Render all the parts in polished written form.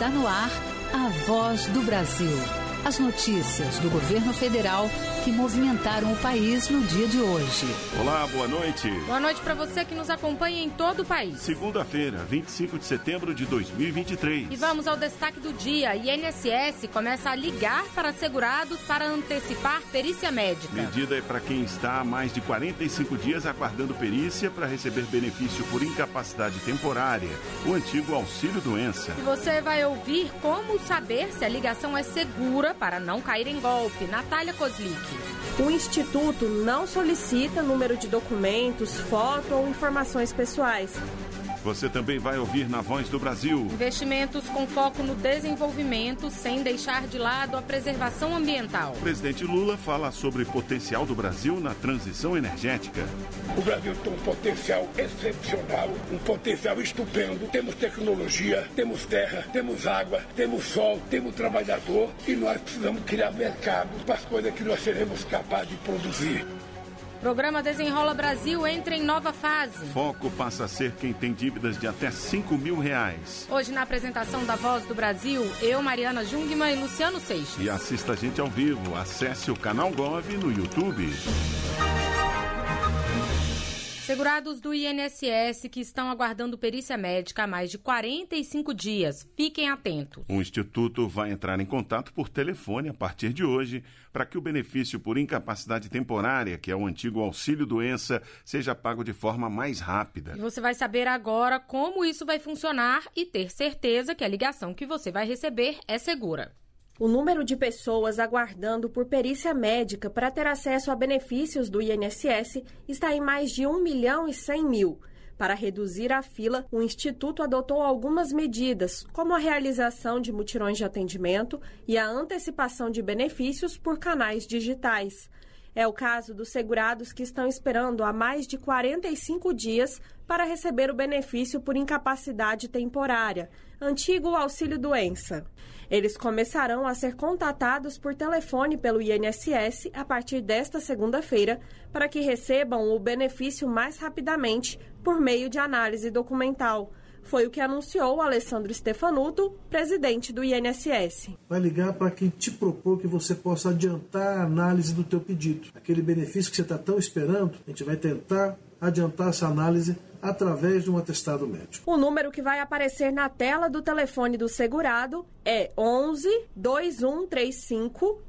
Está no ar a Voz do Brasil. As notícias do governo federal que movimentaram o país no dia de hoje. Olá, boa noite. Boa noite para você que nos acompanha em todo o país. Segunda-feira, 25 de setembro de 2023. E vamos ao destaque do dia. INSS começa a ligar para segurados para antecipar perícia médica. Medida é para quem está há mais de 45 dias aguardando perícia para receber benefício por incapacidade temporária, o antigo auxílio-doença. E você vai ouvir como saber se a ligação é segura para não cair em golpe. Natália Kozlik. O Instituto não solicita número de documentos, foto ou informações pessoais. Você também vai ouvir na Voz do Brasil. Investimentos com foco no desenvolvimento, sem deixar de lado a preservação ambiental. O presidente Lula fala sobre o potencial do Brasil na transição energética. O Brasil tem um potencial excepcional, um potencial estupendo. Temos tecnologia, temos terra, temos água, temos sol, temos trabalhador e nós precisamos criar mercado para as coisas que nós seremos capazes de produzir. Programa Desenrola Brasil entra em nova fase. Foco passa a ser quem tem dívidas de até R$5 mil. Hoje, na apresentação da Voz do Brasil, eu, Mariana Jungmann e Luciano Seixas. E assista a gente ao vivo. Acesse o canal Gov no YouTube. Segurados do INSS que estão aguardando perícia médica há mais de 45 dias. Fiquem atentos. O Instituto vai entrar em contato por telefone a partir de hoje para que o benefício por incapacidade temporária, que é o antigo auxílio-doença, seja pago de forma mais rápida. E você vai saber agora como isso vai funcionar e ter certeza que a ligação que você vai receber é segura. O número de pessoas aguardando por perícia médica para ter acesso a benefícios do INSS está em mais de 1.100.000. Para reduzir a fila, o Instituto adotou algumas medidas, como a realização de mutirões de atendimento e a antecipação de benefícios por canais digitais. É o caso dos segurados que estão esperando há mais de 45 dias para receber o benefício por incapacidade temporária, antigo auxílio-doença. Eles começarão a ser contatados por telefone pelo INSS a partir desta segunda-feira para que recebam o benefício mais rapidamente por meio de análise documental. Foi o que anunciou Alessandro Stefanuto, presidente do INSS. Vai ligar para quem te propor que você possa adiantar a análise do teu pedido. Aquele benefício que você está tão esperando, a gente vai tentar adiantar essa análise através de um atestado médico. O número que vai aparecer na tela do telefone do segurado é 11 2135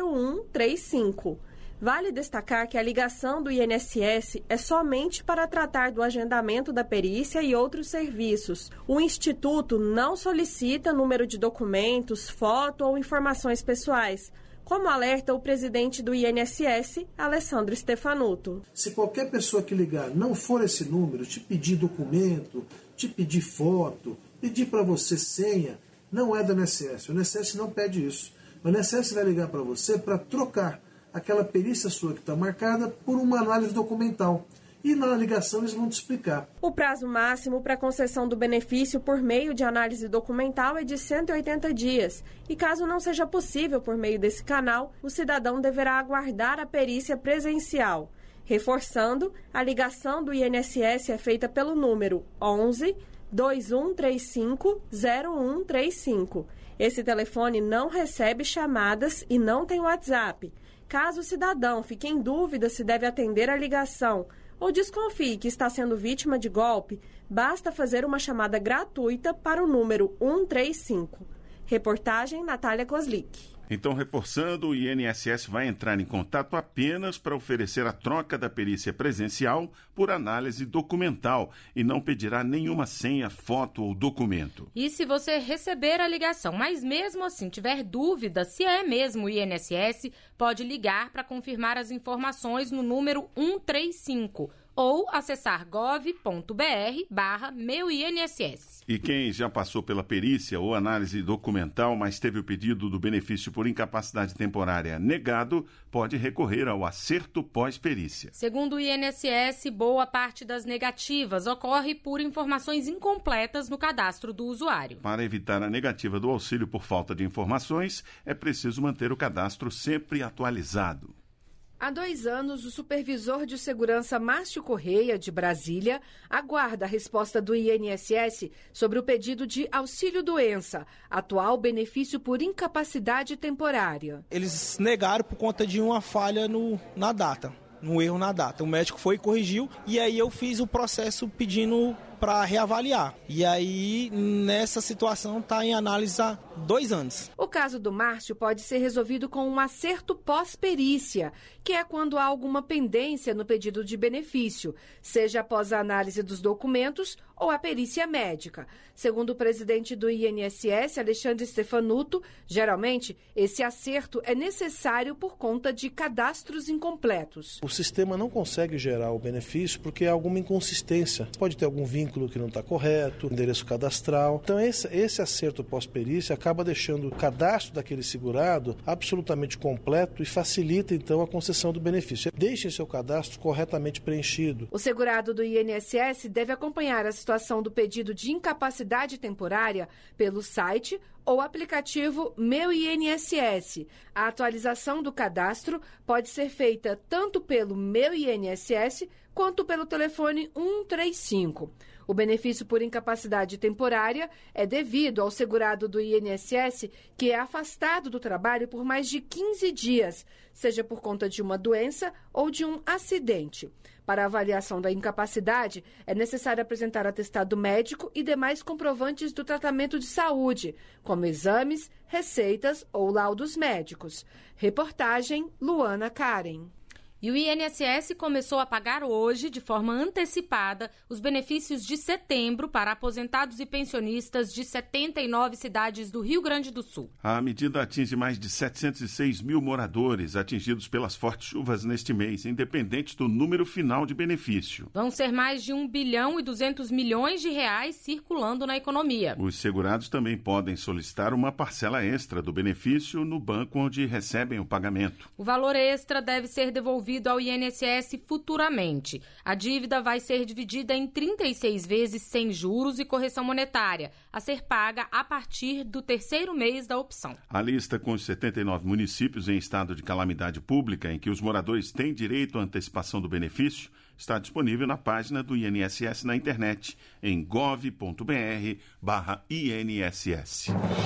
0135. Vale destacar que a ligação do INSS é somente para tratar do agendamento da perícia e outros serviços. O Instituto não solicita número de documentos, foto ou informações pessoais, como alerta o presidente do INSS, Alessandro Stefanuto. Se qualquer pessoa que ligar não for esse número, te pedir documento, te pedir foto, pedir para você senha, não é do INSS. O INSS não pede isso. O INSS vai ligar para você para trocar aquela perícia sua que está marcada por uma análise documental. E na ligação eles vão te explicar. O prazo máximo para concessão do benefício por meio de análise documental é de 180 dias. E caso não seja possível por meio desse canal, o cidadão deverá aguardar a perícia presencial. Reforçando, a ligação do INSS é feita pelo número 11 2135 0135. Esse telefone não recebe chamadas e não tem WhatsApp. Caso o cidadão fique em dúvida se deve atender a ligação ou desconfie que está sendo vítima de golpe, basta fazer uma chamada gratuita para o número 135. Reportagem Natália Kozlik. Então, reforçando, o INSS vai entrar em contato apenas para oferecer a troca da perícia presencial por análise documental e não pedirá nenhuma senha, foto ou documento. E se você receber a ligação, mas mesmo assim tiver dúvida se é mesmo o INSS, pode ligar para confirmar as informações no número 135 ou acessar gov.br/meuinss. E quem já passou pela perícia ou análise documental, mas teve o pedido do benefício por incapacidade temporária negado, pode recorrer ao acerto pós-perícia. Segundo o INSS, boa parte das negativas ocorre por informações incompletas no cadastro do usuário. Para evitar a negativa do auxílio por falta de informações, é preciso manter o cadastro sempre atualizado. Há 2 anos, o supervisor de segurança Márcio Correia, de Brasília, aguarda a resposta do INSS sobre o pedido de auxílio-doença, atual benefício por incapacidade temporária. Eles negaram por conta de uma falha na data, um erro na data. O médico foi e corrigiu, e aí eu fiz o processo pedindo para reavaliar. E aí, nessa situação, está em análise há 2 anos. O caso do Márcio pode ser resolvido com um acerto pós-perícia, que é quando há alguma pendência no pedido de benefício, seja após a análise dos documentos ou a perícia médica. Segundo o presidente do INSS, Alexandre Stefanuto, geralmente esse acerto é necessário por conta de cadastros incompletos. O sistema não consegue gerar o benefício porque há alguma inconsistência. Pode ter algum vínculo que não está correto, endereço cadastral. Então esse acerto pós-perícia acaba deixando o cadastro daquele segurado absolutamente completo e facilita então a concessão do benefício. Deixem seu cadastro corretamente preenchido. O segurado do INSS deve acompanhar a situação do pedido de incapacidade temporária pelo site ou aplicativo Meu INSS. A atualização do cadastro pode ser feita tanto pelo Meu INSS quanto pelo telefone 135. O benefício por incapacidade temporária é devido ao segurado do INSS que é afastado do trabalho por mais de 15 dias, seja por conta de uma doença ou de um acidente. Para a avaliação da incapacidade, é necessário apresentar atestado médico e demais comprovantes do tratamento de saúde, como exames, receitas ou laudos médicos. Reportagem Luana Karen. E o INSS começou a pagar hoje, de forma antecipada, os benefícios de setembro para aposentados e pensionistas de 79 cidades do Rio Grande do Sul. A medida atinge mais de 706 mil moradores atingidos pelas fortes chuvas neste mês, independente do número final de benefício. Vão ser mais de 1 bilhão e 200 milhões de reais circulando na economia. Os segurados também podem solicitar uma parcela extra do benefício no banco onde recebem o pagamento. O valor extra deve ser devolvido ao INSS futuramente. A dívida vai ser dividida em 36 vezes sem juros e correção monetária, a ser paga a partir do 3º mês da opção. A lista com os 79 municípios em estado de calamidade pública em que os moradores têm direito à antecipação do benefício está disponível na página do INSS na internet, em gov.br/INSS.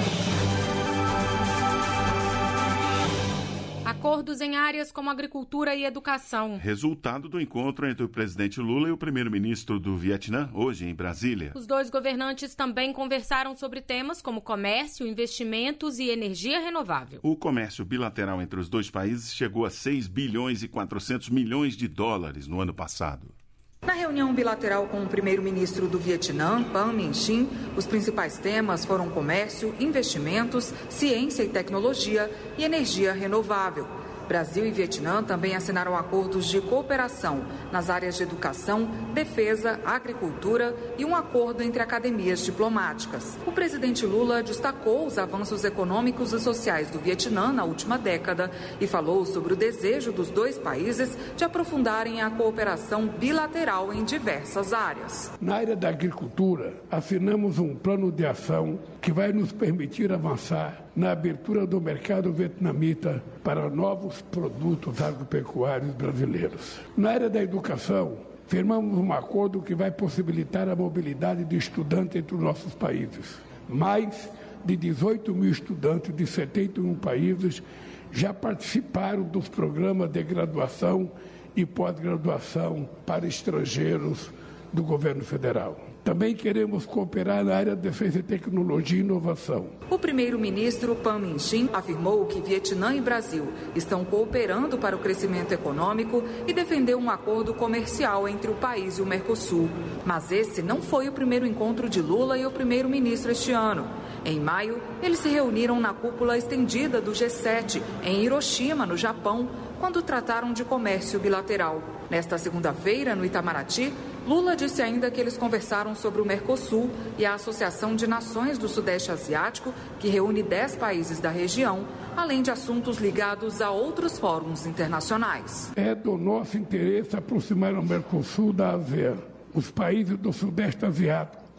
Acordos em áreas como agricultura e educação. Resultado do encontro entre o presidente Lula e o primeiro-ministro do Vietnã, hoje em Brasília. Os dois governantes também conversaram sobre temas como comércio, investimentos e energia renovável. O comércio bilateral entre os dois países chegou a 6 bilhões e 400 milhões de dólares no ano passado. Na reunião bilateral com o primeiro-ministro do Vietnã, Pham Minh Chinh, os principais temas foram comércio, investimentos, ciência e tecnologia e energia renovável. Brasil e Vietnã também assinaram acordos de cooperação nas áreas de educação, defesa, agricultura e um acordo entre academias diplomáticas. O presidente Lula destacou os avanços econômicos e sociais do Vietnã na última década e falou sobre o desejo dos dois países de aprofundarem a cooperação bilateral em diversas áreas. Na área da agricultura, assinamos um plano de ação que vai nos permitir avançar na abertura do mercado vietnamita para novos produtos agropecuários brasileiros. Na área da educação, firmamos um acordo que vai possibilitar a mobilidade de estudantes entre os nossos países. Mais de 18 mil estudantes de 71 países já participaram dos programas de graduação e pós-graduação para estrangeiros do governo federal. Também queremos cooperar na área de defesa e tecnologia e inovação. O primeiro-ministro Pham Minh Chinh afirmou que Vietnã e Brasil estão cooperando para o crescimento econômico e defendeu um acordo comercial entre o país e o Mercosul. Mas esse não foi o primeiro encontro de Lula e o primeiro-ministro este ano. Em maio, eles se reuniram na cúpula estendida do G7, em Hiroshima, no Japão, quando trataram de comércio bilateral. Nesta segunda-feira, no Itamaraty, Lula disse ainda que eles conversaram sobre o Mercosul e a Associação de Nações do Sudeste Asiático, que reúne 10 países da região, além de assuntos ligados a outros fóruns internacionais. É do nosso interesse aproximar o Mercosul da ASEAN. Os países do Sudeste Asiático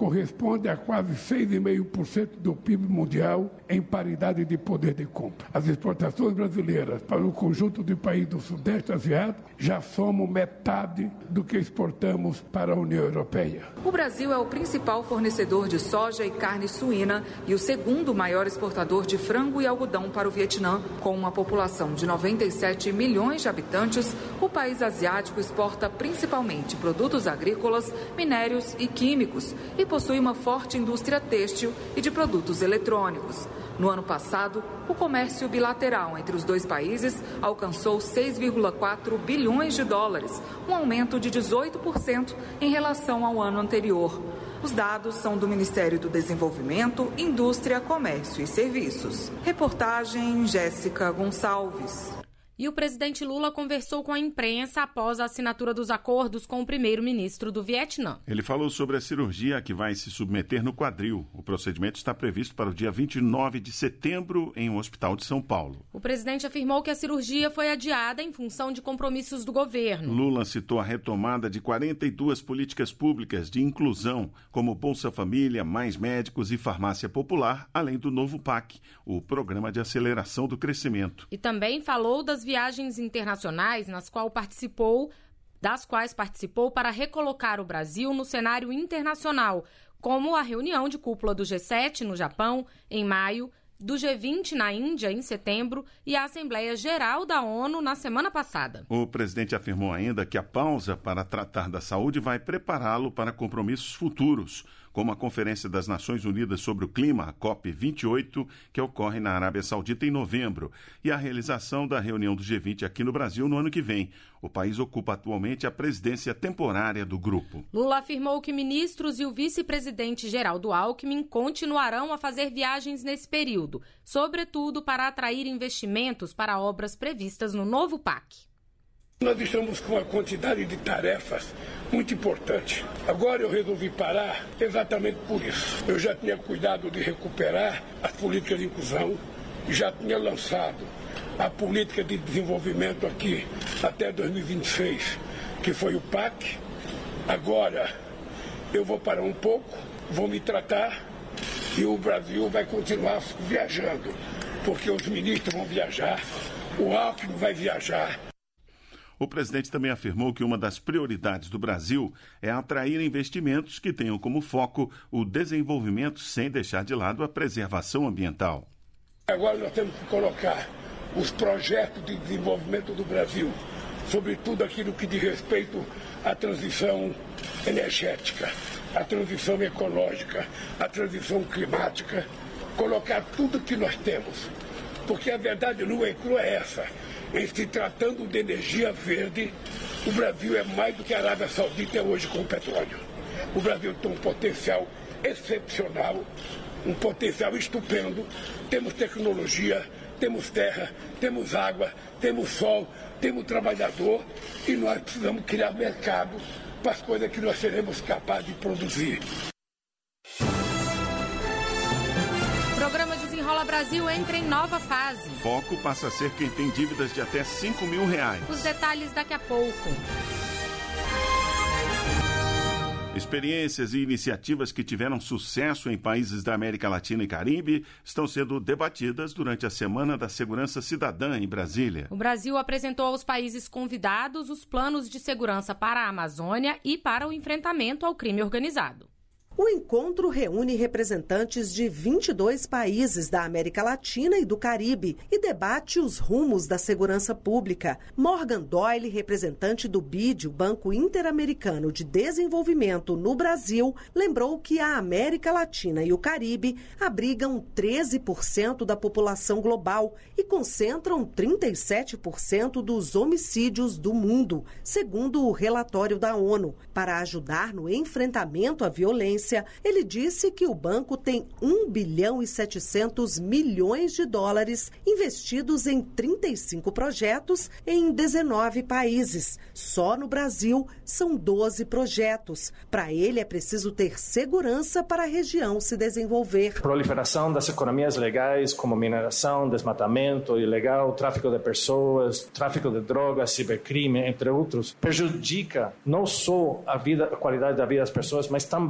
corresponde a quase 6,5% do PIB mundial em paridade de poder de compra. As exportações brasileiras para o conjunto do país do Sudeste Asiático já somam metade do que exportamos para a União Europeia. O Brasil é o principal fornecedor de soja e carne suína e o segundo maior exportador de frango e algodão para o Vietnã. Com uma população de 97 milhões de habitantes, o país asiático exporta principalmente produtos agrícolas, minérios e químicos e possui uma forte indústria têxtil e de produtos eletrônicos. No ano passado, o comércio bilateral entre os dois países alcançou 6,4 bilhões de dólares, um aumento de 18% em relação ao ano anterior. Os dados são do Ministério do Desenvolvimento, Indústria, Comércio e Serviços. Reportagem Jéssica Gonçalves. E o presidente Lula conversou com a imprensa após a assinatura dos acordos com o primeiro-ministro do Vietnã. Ele falou sobre a cirurgia que vai se submeter no quadril. O procedimento está previsto para o dia 29 de setembro em um hospital de São Paulo. O presidente afirmou que a cirurgia foi adiada em função de compromissos do governo. Lula citou a retomada de 42 políticas públicas de inclusão, como Bolsa Família, Mais Médicos e Farmácia Popular, além do novo PAC, o Programa de Aceleração do Crescimento. E também falou das viagens internacionais das quais participou para recolocar o Brasil no cenário internacional, como a reunião de cúpula do G7 no Japão, em maio, do G20 na Índia, em setembro, e a Assembleia Geral da ONU na semana passada. O presidente afirmou ainda que a pausa para tratar da saúde vai prepará-lo para compromissos futuros, como a Conferência das Nações Unidas sobre o Clima, a COP28, que ocorre na Arábia Saudita em novembro, e a realização da reunião do G20 aqui no Brasil no ano que vem. O país ocupa atualmente a presidência temporária do grupo. Lula afirmou que ministros e o vice-presidente Geraldo Alckmin continuarão a fazer viagens nesse período, sobretudo para atrair investimentos para obras previstas no novo PAC. Nós estamos com uma quantidade de tarefas muito importante. Agora eu resolvi parar exatamente por isso. Eu já tinha cuidado de recuperar as políticas de inclusão, já tinha lançado a política de desenvolvimento aqui até 2026, que foi o PAC. Agora eu vou parar um pouco, vou me tratar e o Brasil vai continuar viajando, porque os ministros vão viajar, o Alckmin vai viajar. O presidente também afirmou que uma das prioridades do Brasil é atrair investimentos que tenham como foco o desenvolvimento sem deixar de lado a preservação ambiental. Agora nós temos que colocar os projetos de desenvolvimento do Brasil, sobretudo aquilo que diz respeito à transição energética, à transição ecológica, à transição climática, colocar tudo que nós temos. Porque a verdade nua e crua é essa. Em se tratando de energia verde, o Brasil é mais do que a Arábia Saudita é hoje com o petróleo. O Brasil tem um potencial excepcional, um potencial estupendo. Temos tecnologia, temos terra, temos água, temos sol, temos trabalhador e nós precisamos criar mercado para as coisas que nós seremos capazes de produzir. O programa Desenrola Brasil entra em nova fase. Foco passa a ser quem tem dívidas de até R$5 mil. Os detalhes daqui a pouco. Experiências e iniciativas que tiveram sucesso em países da América Latina e Caribe estão sendo debatidas durante a Semana da Segurança Cidadã em Brasília. O Brasil apresentou aos países convidados os planos de segurança para a Amazônia e para o enfrentamento ao crime organizado. O encontro reúne representantes de 22 países da América Latina e do Caribe e debate os rumos da segurança pública. Morgan Doyle, representante do BID, o Banco Interamericano de Desenvolvimento no Brasil, lembrou que a América Latina e o Caribe abrigam 13% da população global e concentram 37% dos homicídios do mundo, segundo o relatório da ONU. Para ajudar no enfrentamento à violência, ele disse que o banco tem 1 bilhão e 700 milhões de dólares investidos em 35 projetos em 19 países. Só no Brasil são 12 projetos. Para ele é preciso ter segurança para a região se desenvolver. Proliferação das economias legais como mineração, desmatamento ilegal, tráfico de pessoas, tráfico de drogas, cibercrime, entre outros, prejudica não só a qualidade da vida das pessoas, mas também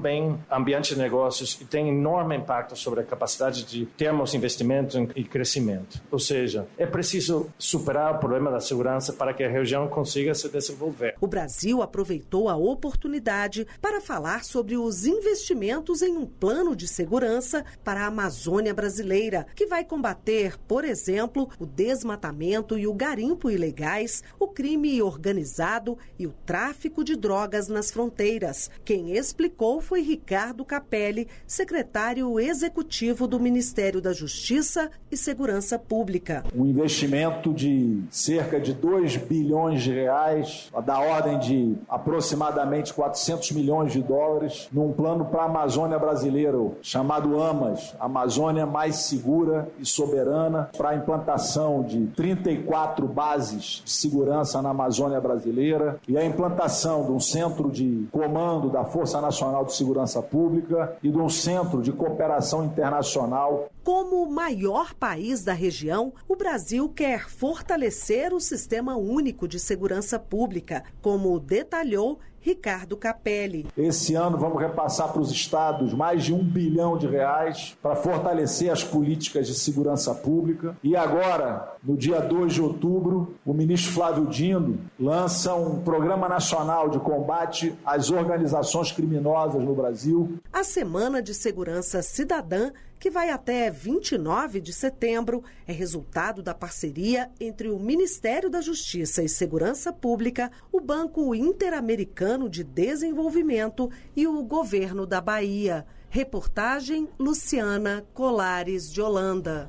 ambiente de negócios e tem enorme impacto sobre a capacidade de termos investimentos e crescimento. Ou seja, é preciso superar o problema da segurança para que a região consiga se desenvolver. O Brasil aproveitou a oportunidade para falar sobre os investimentos em um plano de segurança para a Amazônia brasileira, que vai combater, por exemplo, o desmatamento e o garimpo ilegais, o crime organizado e o tráfico de drogas nas fronteiras. Quem explicou foi Ricardo Capelli, secretário executivo do Ministério da Justiça e Segurança Pública. Um investimento de cerca de 2 bilhões de reais, da ordem de aproximadamente 400 milhões de dólares, num plano para a Amazônia brasileira, chamado AMAS, Amazônia Mais Segura e Soberana, para a implantação de 34 bases de segurança na Amazônia brasileira e a implantação de um centro de comando da Força Nacional de Segurança Pública e de um centro de cooperação internacional. Como o maior país da região, o Brasil quer fortalecer o Sistema Único de Segurança Pública, como detalhou Ricardo Capelli. Esse ano vamos repassar para os estados mais de 1 bilhão de reais para fortalecer as políticas de segurança pública. E agora, no dia 2 de outubro, o ministro Flávio Dino lança um programa nacional de combate às organizações criminosas no Brasil. A Semana de Segurança Cidadã, que vai até 29 de setembro, é resultado da parceria entre o Ministério da Justiça e Segurança Pública, o Banco Interamericano de Desenvolvimento e o Governo da Bahia. Reportagem Luciana Colares de Holanda.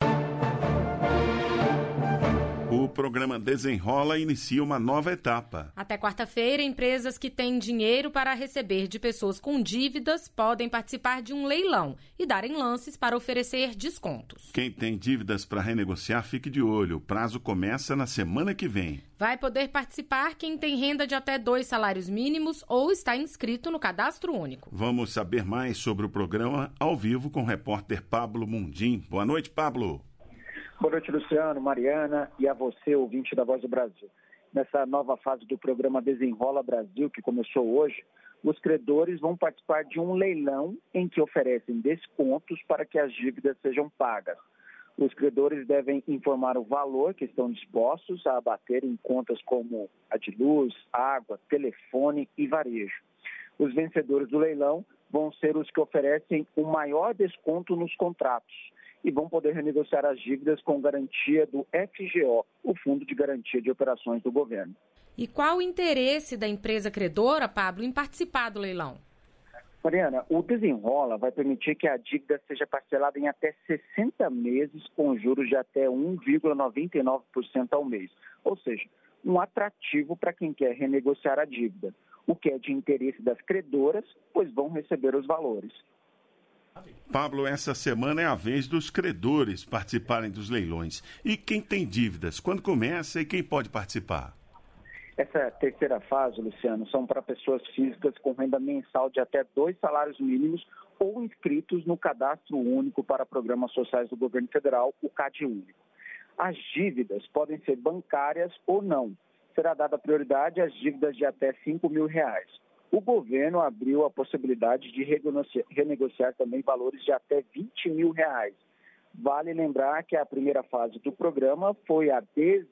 O programa Desenrola inicia uma nova etapa. Até quarta-feira, empresas que têm dinheiro para receber de pessoas com dívidas podem participar de um leilão e darem lances para oferecer descontos. Quem tem dívidas para renegociar, fique de olho. O prazo começa na semana que vem. Vai poder participar quem tem renda de até 2 salários mínimos ou está inscrito no Cadastro Único. Vamos saber mais sobre o programa ao vivo com o repórter Pablo Mundim. Boa noite, Pablo. Boa noite, Luciano, Mariana e a você, ouvinte da Voz do Brasil. Nessa nova fase do programa Desenrola Brasil, que começou hoje, os credores vão participar de um leilão em que oferecem descontos para que as dívidas sejam pagas. Os credores devem informar o valor que estão dispostos a abater em contas como a de luz, água, telefone e varejo. Os vencedores do leilão vão ser os que oferecem o maior desconto nos contratos e vão poder renegociar as dívidas com garantia do FGO, o Fundo de Garantia de Operações do Governo. E qual o interesse da empresa credora, Pablo, em participar do leilão? Mariana, o Desenrola vai permitir que a dívida seja parcelada em até 60 meses com juros de até 1,99% ao mês. Ou seja, um atrativo para quem quer renegociar a dívida, o que é de interesse das credoras, pois vão receber os valores. Pablo, essa semana é a vez dos credores participarem dos leilões. E quem tem dívidas, quando começa e quem pode participar? Essa terceira fase, Luciano, são para pessoas físicas com renda mensal de até 2 salários mínimos ou inscritos no Cadastro Único para Programas Sociais do Governo Federal, o CadÚnico. As dívidas podem ser bancárias ou não. Será dada prioridade às dívidas de até R$5 mil. O governo abriu a possibilidade de renegociar também valores de até R$20 mil. Vale lembrar que a primeira fase do programa foi a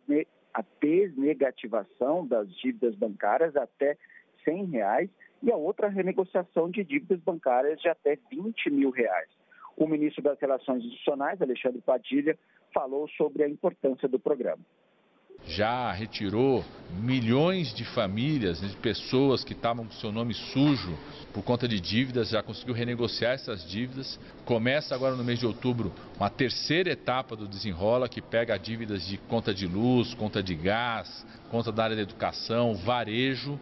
desnegativação das dívidas bancárias até R$100 e a outra renegociação de dívidas bancárias de até R$20 mil. O ministro das Relações Institucionais, Alexandre Padilha, falou sobre a importância do programa. Já retirou milhões de famílias, de pessoas que estavam com seu nome sujo por conta de dívidas, já conseguiu renegociar essas dívidas. Começa agora no mês de outubro uma terceira etapa do Desenrola, que pega dívidas de conta de luz, conta de gás, conta da área da educação, varejo.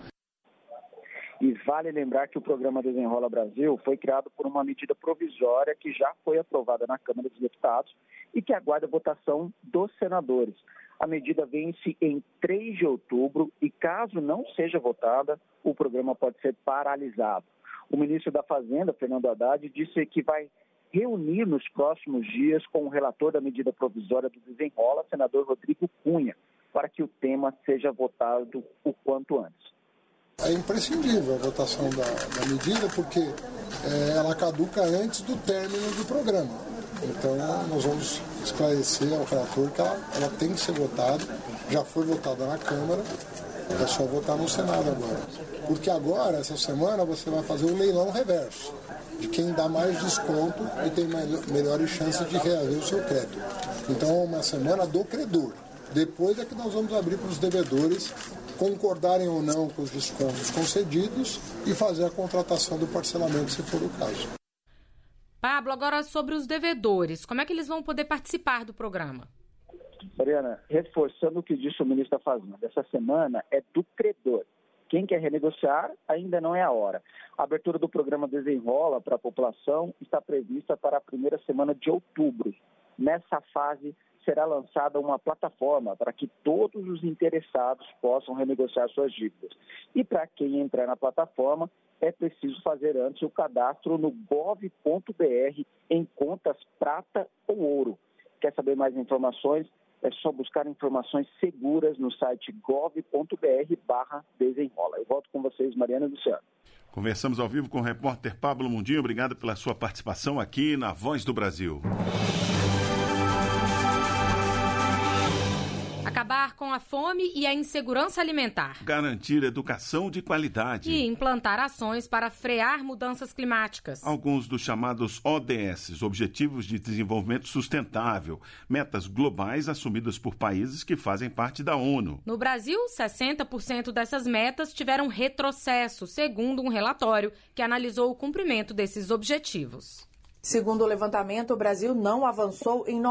E vale lembrar que o programa Desenrola Brasil foi criado por uma medida provisória que já foi aprovada na Câmara dos Deputados e que aguarda a votação dos senadores. A medida vence em 3 de outubro e, caso não seja votada, o programa pode ser paralisado. O ministro da Fazenda, Fernando Haddad, disse que vai reunir nos próximos dias com o relator da medida provisória do Desenrola, senador Rodrigo Cunha, para que o tema seja votado o quanto antes. é imprescindível a votação da medida, porque ela caduca antes do término do programa. Então, nós vamos esclarecer ao relator que ela tem que ser votada, já foi votada na Câmara, é só votar no Senado agora. Porque agora, essa semana, você vai fazer um leilão reverso, de quem dá mais desconto e tem melhores chances de reaver o seu crédito. Então, é uma semana do credor. Depois é que nós vamos abrir para os devedores concordarem ou não com os descontos concedidos e fazer a contratação do parcelamento, se for o caso. Pablo, agora sobre os devedores, como é que eles vão poder participar do programa? Mariana, reforçando o que disse o ministro da Fazenda, essa semana é do credor. Quem quer renegociar, ainda não é a hora. A abertura do programa Desenrola para a população está prevista para a primeira semana de outubro. Nessa fase, será lançada uma plataforma para que todos os interessados possam renegociar suas dívidas. E para quem entrar na plataforma, é preciso fazer antes o cadastro no gov.br em contas prata ou ouro. Quer saber mais informações? É só buscar informações seguras no site gov.br/desenrola. Eu volto com vocês, Mariana e Luciano. Conversamos ao vivo com o repórter Pablo Mundinho. Obrigado pela sua participação aqui na Voz do Brasil. Acabar com a fome e a insegurança alimentar. Garantir educação de qualidade. E implantar ações para frear mudanças climáticas. Alguns dos chamados ODS, Objetivos de Desenvolvimento Sustentável, metas globais assumidas por países que fazem parte da ONU. No Brasil, 60% dessas metas tiveram retrocesso, segundo um relatório que analisou o cumprimento desses objetivos. Segundo o levantamento, o Brasil não avançou em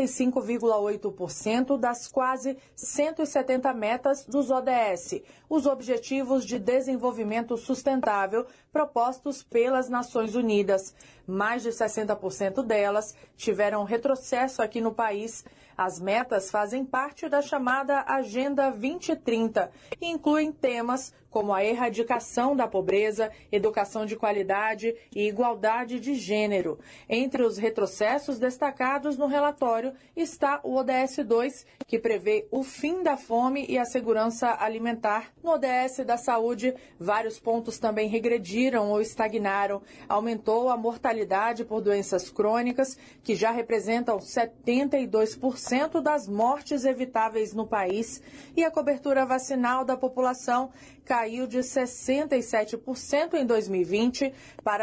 95,8% das quase 170 metas dos ODS, os Objetivos de Desenvolvimento Sustentável propostos pelas Nações Unidas. Mais de 60% delas tiveram retrocesso aqui no país. As metas fazem parte da chamada Agenda 2030 e incluem temas como a erradicação da pobreza, educação de qualidade e igualdade de gênero. Entre os retrocessos destacados no relatório está o ODS 2, que prevê o fim da fome e a segurança alimentar. No ODS da saúde, vários pontos também regrediram ou estagnaram. Aumentou a mortalidade por doenças crônicas, que já representam 72% das mortes evitáveis no país, e a cobertura vacinal da população caiu de 67% em 2020 para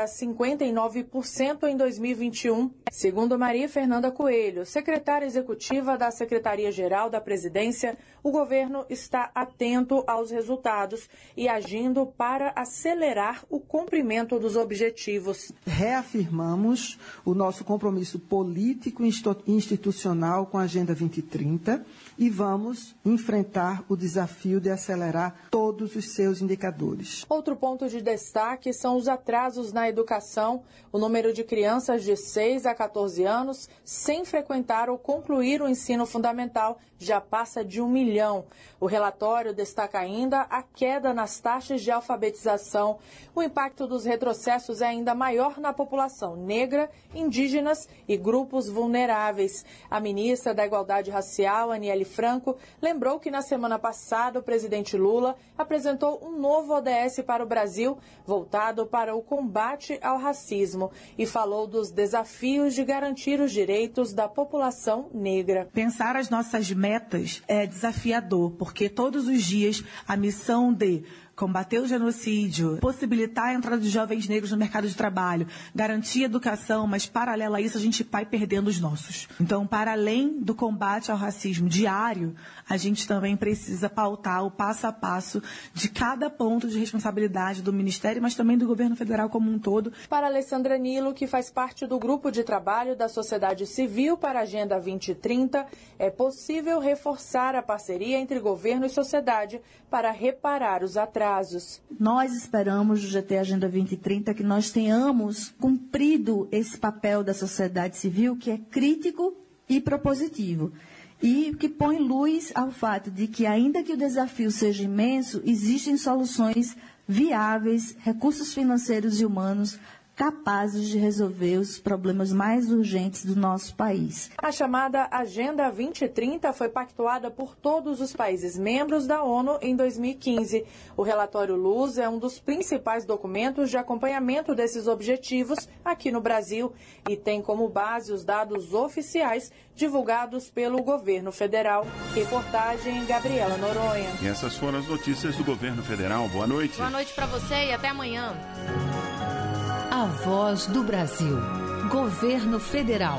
59% em 2021. Segundo Maria Fernanda Coelho, secretária executiva da Secretaria-Geral da Presidência, o governo está atento aos resultados e agindo para acelerar o cumprimento dos objetivos. Reafirmamos o nosso compromisso político e institucional com a Agenda 2030 e vamos enfrentar o desafio de acelerar todos os seus indicadores. Outro ponto de destaque são os atrasos na educação. O número de crianças de 6 a 14 anos sem frequentar ou concluir o ensino fundamental já passa de 1 milhão. O relatório destaca ainda a queda nas taxas de alfabetização. O impacto dos retrocessos é ainda maior na população negra, indígenas e grupos vulneráveis. A ministra da Igualdade Racial, Aniele Franco, lembrou que na semana passada o presidente Lula apresentou um novo ODS para o Brasil, voltado para o combate ao racismo, e falou dos desafios de garantir os direitos da população negra. Pensar as nossas metas é desafiador, porque todos os dias a missão de combater o genocídio, possibilitar a entrada de jovens negros no mercado de trabalho, garantir educação, mas paralelo a isso a gente vai perdendo os nossos. Então, para além do combate ao racismo diário, a gente também precisa pautar o passo a passo de cada ponto de responsabilidade do Ministério, mas também do governo federal como um todo. Para Alessandra Nilo, que faz parte do grupo de trabalho da sociedade civil para a Agenda 2030, é possível reforçar a parceria entre governo e sociedade para reparar os atrasos. Nós esperamos do GT Agenda 2030 que nós tenhamos cumprido esse papel da sociedade civil, que é crítico e propositivo, e que põe luz ao fato de que, ainda que o desafio seja imenso, existem soluções viáveis, recursos financeiros e humanos capazes de resolver os problemas mais urgentes do nosso país. A chamada Agenda 2030 foi pactuada por todos os países membros da ONU em 2015. O relatório Luz é um dos principais documentos de acompanhamento desses objetivos aqui no Brasil e tem como base os dados oficiais divulgados pelo governo federal. Reportagem Gabriela Noronha. E essas foram as notícias do governo federal. Boa noite. Boa noite para você e até amanhã. A Voz do Brasil. Governo Federal.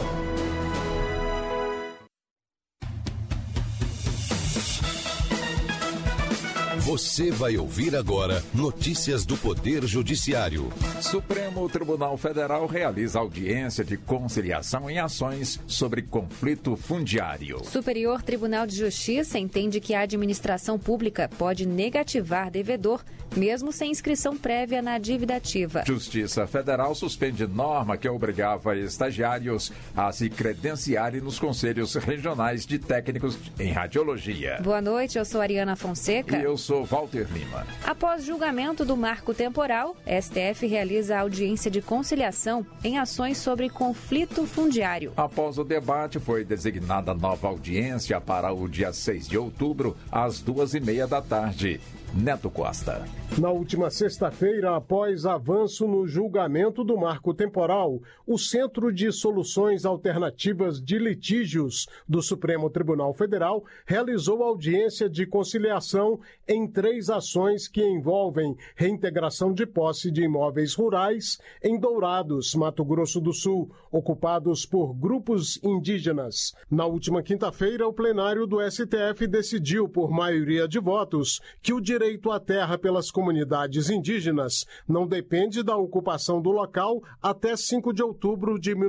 Você vai ouvir agora notícias do Poder Judiciário. Supremo Tribunal Federal realiza audiência de conciliação em ações sobre conflito fundiário. Superior Tribunal de Justiça entende que a administração pública pode negativar devedor, mesmo sem inscrição prévia na dívida ativa. Justiça Federal suspende norma que obrigava estagiários a se credenciarem nos conselhos regionais de técnicos em radiologia. Boa noite, eu sou Ariana Fonseca. E eu sou Walter Lima. Após julgamento do marco temporal, STF realiza audiência de conciliação em ações sobre conflito fundiário. Após o debate, foi designada nova audiência para o dia 6 de outubro, às 2h30 da tarde. Neto Costa. Na última sexta-feira, após avanço no julgamento do marco temporal, o Centro de Soluções Alternativas de Litígios do Supremo Tribunal Federal realizou audiência de conciliação em 3 ações que envolvem reintegração de posse de imóveis rurais em Dourados, Mato Grosso do Sul, ocupados por grupos indígenas. Na última quinta-feira, o plenário do STF decidiu, por maioria de votos, que o direito à terra pelas comunidades indígenas não depende da ocupação do local até 5 de outubro de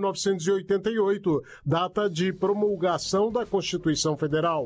1988, data de promulgação da Constituição Federal.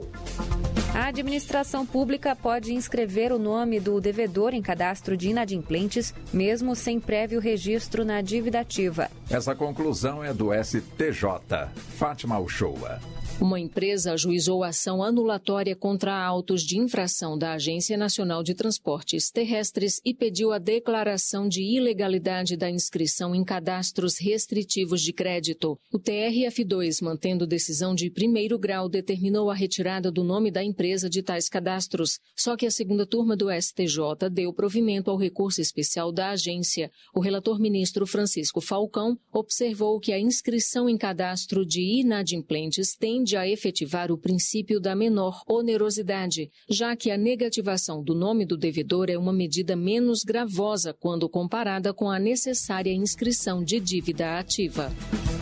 A administração pública pode inscrever o nome do devedor em cadastro de inadimplentes, mesmo sem prévio registro na dívida ativa. Essa conclusão é do STJ. Fátima Uchoa. Uma empresa ajuizou ação anulatória contra autos de infração da Agência Nacional de Transportes Terrestres e pediu a declaração de ilegalidade da inscrição em cadastros restritivos de crédito. O TRF2, mantendo decisão de primeiro grau, determinou a retirada do nome da empresa de tais cadastros. Só que a segunda turma do STJ deu provimento ao recurso especial da agência. O relator ministro Francisco Falcão observou que a inscrição em cadastro de inadimplentes tende a efetivar o princípio da menor onerosidade, já que a negativação do nome do devedor é uma medida menos gravosa quando comparada com a necessária inscrição de dívida ativa.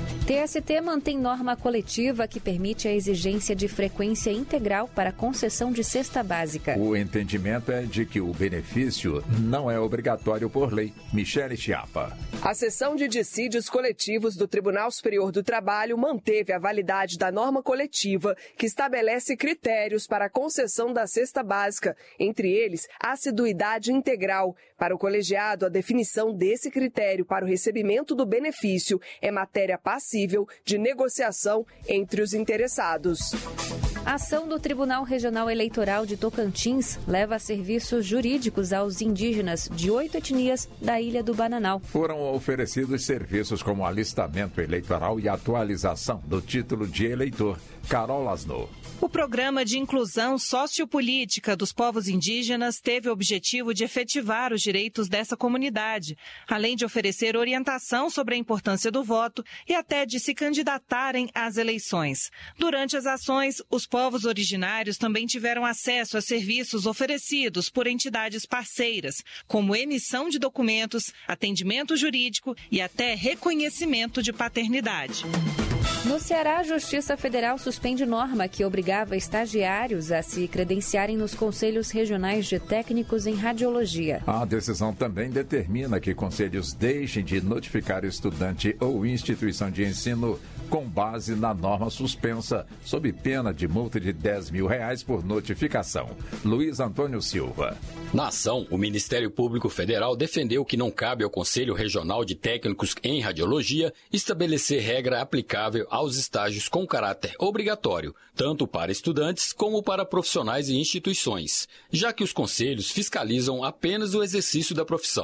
TST mantém norma coletiva que permite a exigência de frequência integral para concessão de cesta básica. O entendimento é de que o benefício não é obrigatório por lei. Michele Chiapa. A seção de dissídios coletivos do Tribunal Superior do Trabalho manteve a validade da norma coletiva que estabelece critérios para a concessão da cesta básica, entre eles a assiduidade integral. Para o colegiado, a definição desse critério para o recebimento do benefício é matéria passível de negociação entre os interessados. A ação do Tribunal Regional Eleitoral de Tocantins leva serviços jurídicos aos indígenas de 8 etnias da Ilha do Bananal. Foram oferecidos serviços como alistamento eleitoral e atualização do título de eleitor. Carol Lasno. O Programa de Inclusão Sociopolítica dos Povos Indígenas teve o objetivo de efetivar os direitos dessa comunidade, além de oferecer orientação sobre a importância do voto e até de se candidatarem às eleições. Durante as ações, os povos originários também tiveram acesso a serviços oferecidos por entidades parceiras, como emissão de documentos, atendimento jurídico e até reconhecimento de paternidade. No Ceará, a Justiça Federal suspende norma que obrigava estagiários a se credenciarem nos conselhos regionais de técnicos em radiologia. A decisão também determina que conselhos deixem de notificar estudante ou instituição de ensino com base na norma suspensa, sob pena de multa de R$10 mil por notificação. Luiz Antônio Silva. Na ação, o Ministério Público Federal defendeu que não cabe ao Conselho Regional de Técnicos em Radiologia estabelecer regra aplicável aos estágios com caráter obrigatório, tanto para estudantes como para profissionais e instituições, já que os conselhos fiscalizam apenas o exercício da profissão.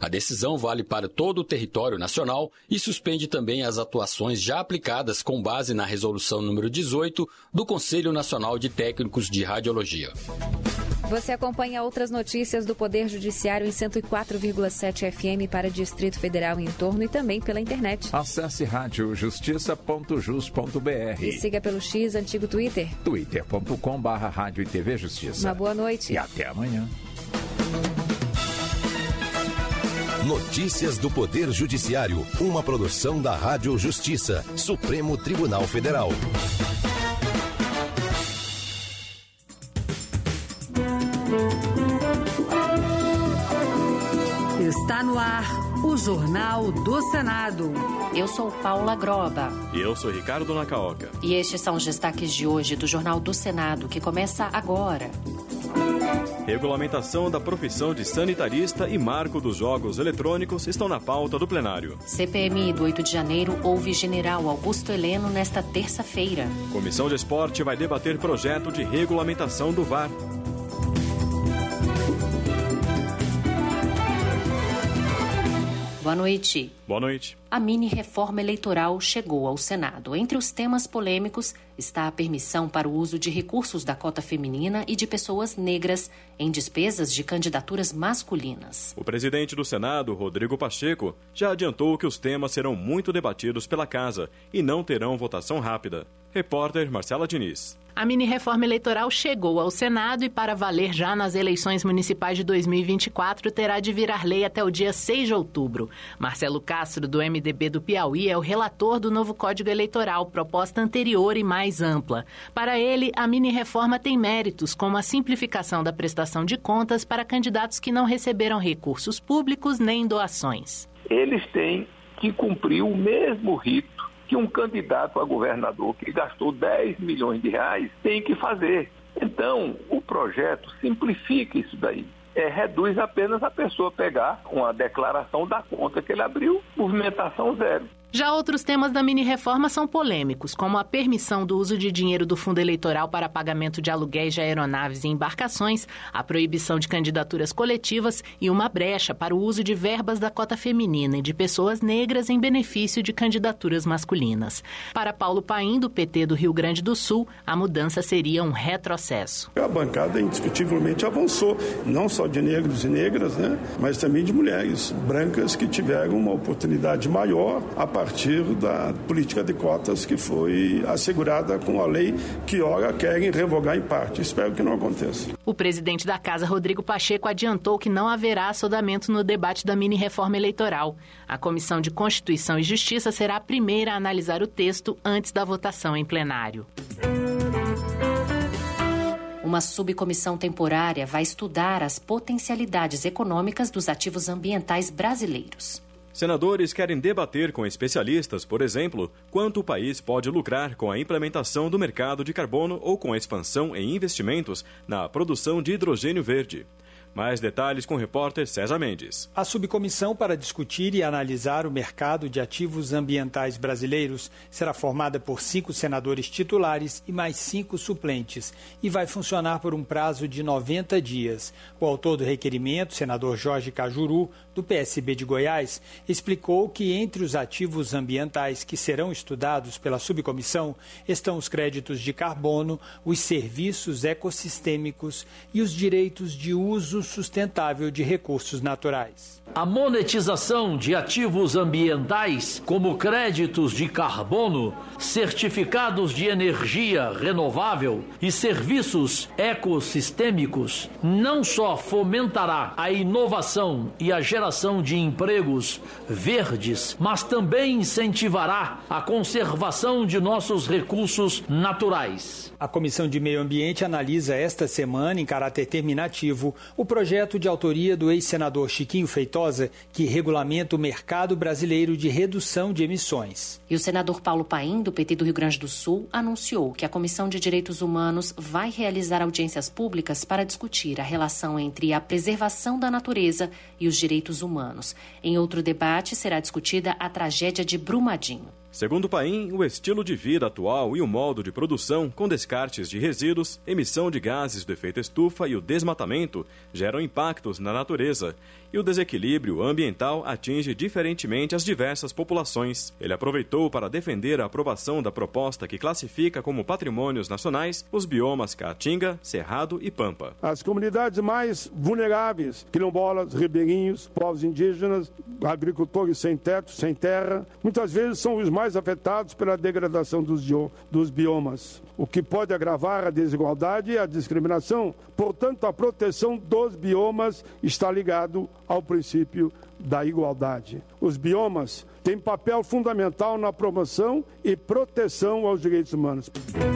A decisão vale para todo o território nacional e suspende também as atuações já aplicadas com base na resolução número 18 do Conselho Nacional de Técnicos de Radiologia. Você acompanha outras notícias do Poder Judiciário em 104,7 FM para Distrito Federal e entorno e também pela internet. Acesse radiojustiça.jus.br e siga pelo X, antigo Twitter. twitter.com/rádio e TV Justiça. Uma boa noite. E até amanhã. Notícias do Poder Judiciário, uma produção da Rádio Justiça, Supremo Tribunal Federal. Está no ar o Jornal do Senado. Eu sou Paula Groba. E eu sou Ricardo Nacaoca. E estes são os destaques de hoje do Jornal do Senado, que começa agora. Regulamentação da profissão de sanitarista e marco dos jogos eletrônicos estão na pauta do plenário. CPMI do 8 de janeiro ouve General Augusto Heleno nesta terça-feira. Comissão de Esporte vai debater projeto de regulamentação do VAR. Boa noite. Boa noite. A mini-reforma eleitoral chegou ao Senado. Entre os temas polêmicos está a permissão para o uso de recursos da cota feminina e de pessoas negras em despesas de candidaturas masculinas. O presidente do Senado, Rodrigo Pacheco, já adiantou que os temas serão muito debatidos pela Casa e não terão votação rápida. Repórter Marcela Diniz. A mini-reforma eleitoral chegou ao Senado e, para valer já nas eleições municipais de 2024, terá de virar lei até o dia 6 de outubro. Marcelo Castro, do MDB do Piauí, é o relator do novo Código Eleitoral, proposta anterior e mais ampla. Para ele, a mini-reforma tem méritos, como a simplificação da prestação de contas para candidatos que não receberam recursos públicos nem doações. Eles têm que cumprir o mesmo rito que um candidato a governador que gastou 10 milhões de reais tem que fazer. Então, o projeto simplifica isso daí. Reduz apenas a pessoa pegar uma declaração da conta que ele abriu, movimentação zero. Já outros temas da mini-reforma são polêmicos, como a permissão do uso de dinheiro do fundo eleitoral para pagamento de aluguéis de aeronaves e embarcações, a proibição de candidaturas coletivas e uma brecha para o uso de verbas da cota feminina e de pessoas negras em benefício de candidaturas masculinas. Para Paulo Paim, do PT do Rio Grande do Sul, a mudança seria um retrocesso. A bancada indiscutivelmente avançou, não só de negros e negras, mas também de mulheres brancas que tiveram uma oportunidade maior a partir da política de cotas que foi assegurada com a lei que ora querem revogar em parte. Espero que não aconteça. O presidente da Casa, Rodrigo Pacheco, adiantou que não haverá assodamento no debate da mini-reforma eleitoral. A Comissão de Constituição e Justiça será a primeira a analisar o texto antes da votação em plenário. Uma subcomissão temporária vai estudar as potencialidades econômicas dos ativos ambientais brasileiros. Senadores querem debater com especialistas, por exemplo, quanto o país pode lucrar com a implementação do mercado de carbono ou com a expansão em investimentos na produção de hidrogênio verde. Mais detalhes com o repórter César Mendes. A subcomissão para discutir e analisar o mercado de ativos ambientais brasileiros será formada por 5 senadores titulares e mais 5 suplentes e vai funcionar por um prazo de 90 dias. O autor do requerimento, senador Jorge Cajuru, do PSB de Goiás, explicou que entre os ativos ambientais que serão estudados pela subcomissão estão os créditos de carbono, os serviços ecossistêmicos e os direitos de uso sustentável de recursos naturais. A monetização de ativos ambientais, como créditos de carbono, certificados de energia renovável e serviços ecossistêmicos, não só fomentará a inovação e a geração de empregos verdes, mas também incentivará a conservação de nossos recursos naturais. A Comissão de Meio Ambiente analisa esta semana, em caráter terminativo, o projeto de autoria do ex-senador Chiquinho Feitosa, que regulamenta o mercado brasileiro de redução de emissões. E o senador Paulo Paim, do PT do Rio Grande do Sul, anunciou que a Comissão de Direitos Humanos vai realizar audiências públicas para discutir a relação entre a preservação da natureza e os direitos humanos. Em outro debate, será discutida a tragédia de Brumadinho. Segundo o Paim, o estilo de vida atual e o modo de produção, com descartes de resíduos, emissão de gases do efeito estufa e o desmatamento, geram impactos na natureza, e o desequilíbrio ambiental atinge diferentemente as diversas populações. Ele aproveitou para defender a aprovação da proposta que classifica como patrimônios nacionais os biomas Caatinga, Cerrado e Pampa. As comunidades mais vulneráveis, quilombolas, ribeirinhos, povos indígenas, agricultores sem teto, sem terra, muitas vezes são os mais afetados pela degradação dos biomas, o que pode agravar a desigualdade e a discriminação. Portanto, a proteção dos biomas está ligado ao princípio da igualdade. Os biomas têm papel fundamental na promoção e proteção aos direitos humanos.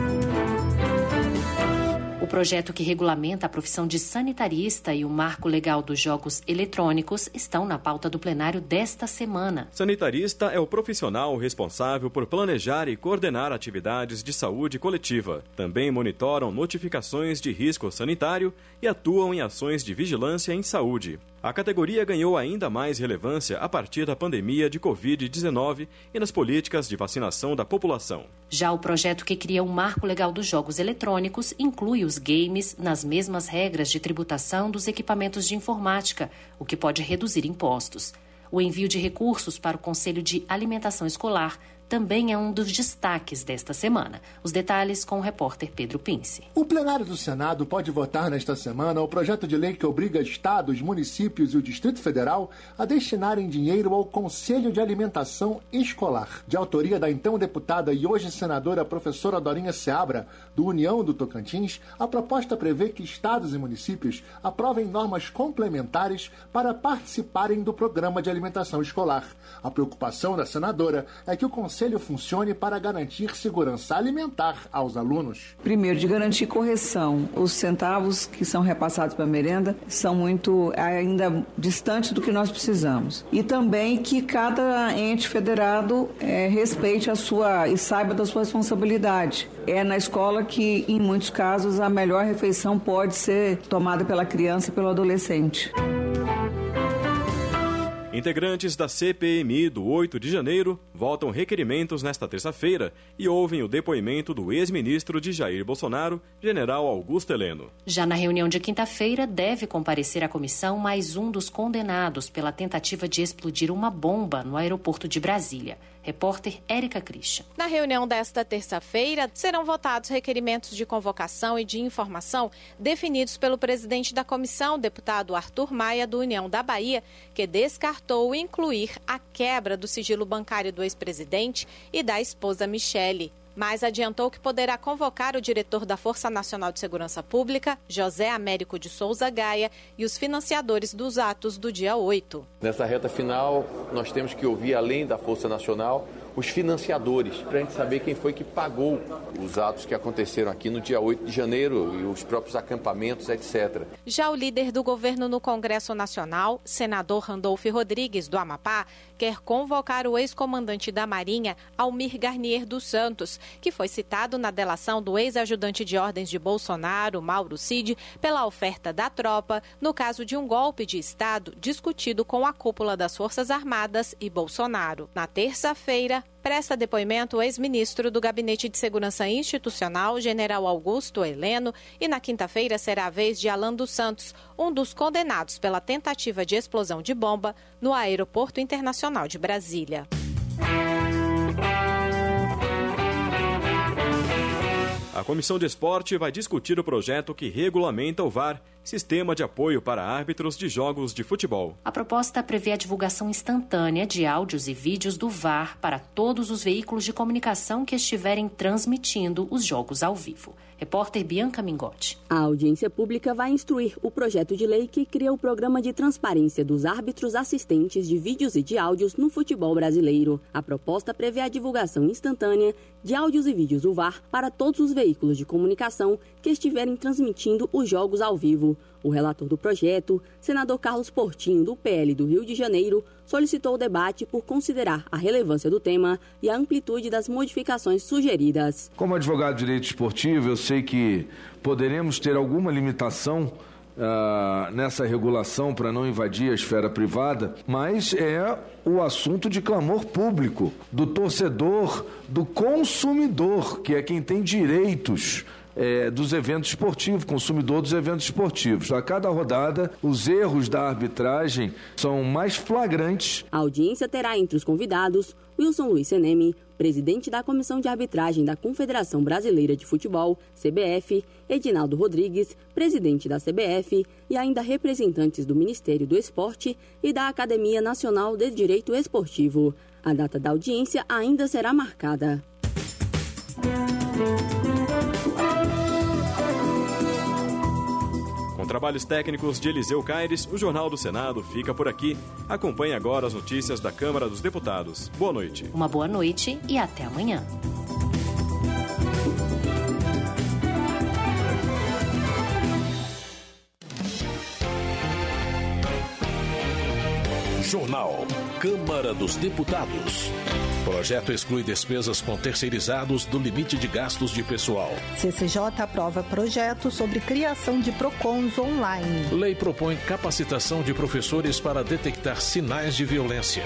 O projeto que regulamenta a profissão de sanitarista e o marco legal dos jogos eletrônicos estão na pauta do plenário desta semana. Sanitarista é o profissional responsável por planejar e coordenar atividades de saúde coletiva. Também monitoram notificações de risco sanitário e atuam em ações de vigilância em saúde. A categoria ganhou ainda mais relevância a partir da pandemia de Covid-19 e nas políticas de vacinação da população. Já o projeto que cria o marco legal dos jogos eletrônicos inclui os games nas mesmas regras de tributação dos equipamentos de informática, o que pode reduzir impostos. O envio de recursos para o Conselho de Alimentação Escolar também é um dos destaques desta semana. Os detalhes com o repórter Pedro Pince. O plenário do Senado pode votar nesta semana o projeto de lei que obriga estados, municípios e o Distrito Federal a destinarem dinheiro ao Conselho de Alimentação Escolar. De autoria da então deputada e hoje senadora professora Dorinha Seabra, do União do Tocantins, a proposta prevê que estados e municípios aprovem normas complementares para participarem do programa de alimentação escolar. A preocupação da senadora é que o Conselho funcione para garantir segurança alimentar aos alunos. Primeiro, de garantir correção. Os centavos que são repassados para a merenda são muito ainda distantes do que nós precisamos. E também que cada ente federado respeite a sua e saiba da sua responsabilidade. É na escola que, em muitos casos, a melhor refeição pode ser tomada pela criança e pelo adolescente. Integrantes da CPMI do 8 de janeiro votam requerimentos nesta terça-feira e ouvem o depoimento do ex-ministro de Jair Bolsonaro, general Augusto Heleno. Já na reunião de quinta-feira, deve comparecer à comissão mais um dos condenados pela tentativa de explodir uma bomba no aeroporto de Brasília. Repórter Érica Christian. Na reunião desta terça-feira, serão votados requerimentos de convocação e de informação definidos pelo presidente da comissão, deputado Arthur Maia, do União da Bahia, que descartou incluir a quebra do sigilo bancário do ex-presidente e da esposa Michele. Mas adiantou que poderá convocar o diretor da Força Nacional de Segurança Pública, José Américo de Souza Gaia, e os financiadores dos atos do dia 8. Nessa reta final, nós temos que ouvir, além da Força Nacional, os financiadores, para a gente saber quem foi que pagou os atos que aconteceram aqui no dia 8 de janeiro e os próprios acampamentos, etc. Já o líder do governo no Congresso Nacional, senador Randolfo Rodrigues, do Amapá, quer convocar o ex-comandante da Marinha, Almir Garnier dos Santos, que foi citado na delação do ex-ajudante de ordens de Bolsonaro, Mauro Cid, pela oferta da tropa, no caso de um golpe de Estado discutido com a cúpula das Forças Armadas e Bolsonaro. Na terça-feira, presta depoimento o ex-ministro do Gabinete de Segurança Institucional, general Augusto Heleno, e na quinta-feira será a vez de Alan dos Santos, um dos condenados pela tentativa de explosão de bomba no Aeroporto Internacional de Brasília. A Comissão de Esporte vai discutir o projeto que regulamenta o VAR, Sistema de Apoio para Árbitros de Jogos de Futebol. A proposta prevê a divulgação instantânea de áudios e vídeos do VAR para todos os veículos de comunicação que estiverem transmitindo os jogos ao vivo. Repórter Bianca Mingotti. A audiência pública vai instruir o projeto de lei que cria o programa de transparência dos árbitros assistentes de vídeos e de áudios no futebol brasileiro. A proposta prevê a divulgação instantânea de áudios e vídeos do VAR para todos os veículos de comunicação que estiverem transmitindo os jogos ao vivo. O relator do projeto, senador Carlos Portinho, do PL do Rio de Janeiro, solicitou o debate por considerar a relevância do tema e a amplitude das modificações sugeridas. Como advogado de direito esportivo, eu sei que poderemos ter alguma limitação nessa regulação para não invadir a esfera privada, mas é o assunto de clamor público do torcedor, do consumidor, que é quem tem direitos dos eventos esportivos, consumidor dos eventos esportivos. A cada rodada, os erros da arbitragem são mais flagrantes. A audiência terá entre os convidados Wilson Luiz Seneme, presidente da Comissão de Arbitragem da Confederação Brasileira de Futebol, CBF, Edinaldo Rodrigues, presidente da CBF, e ainda representantes do Ministério do Esporte e da Academia Nacional de Direito Esportivo. A data da audiência ainda será marcada. Com trabalhos técnicos de Eliseu Caires, o Jornal do Senado fica por aqui. Acompanhe agora as notícias da Câmara dos Deputados. Boa noite. Uma boa noite e até amanhã. Jornal Câmara dos Deputados. Projeto exclui despesas com terceirizados do limite de gastos de pessoal. CCJ aprova projeto sobre criação de PROCONs online. Lei propõe capacitação de professores para detectar sinais de violência.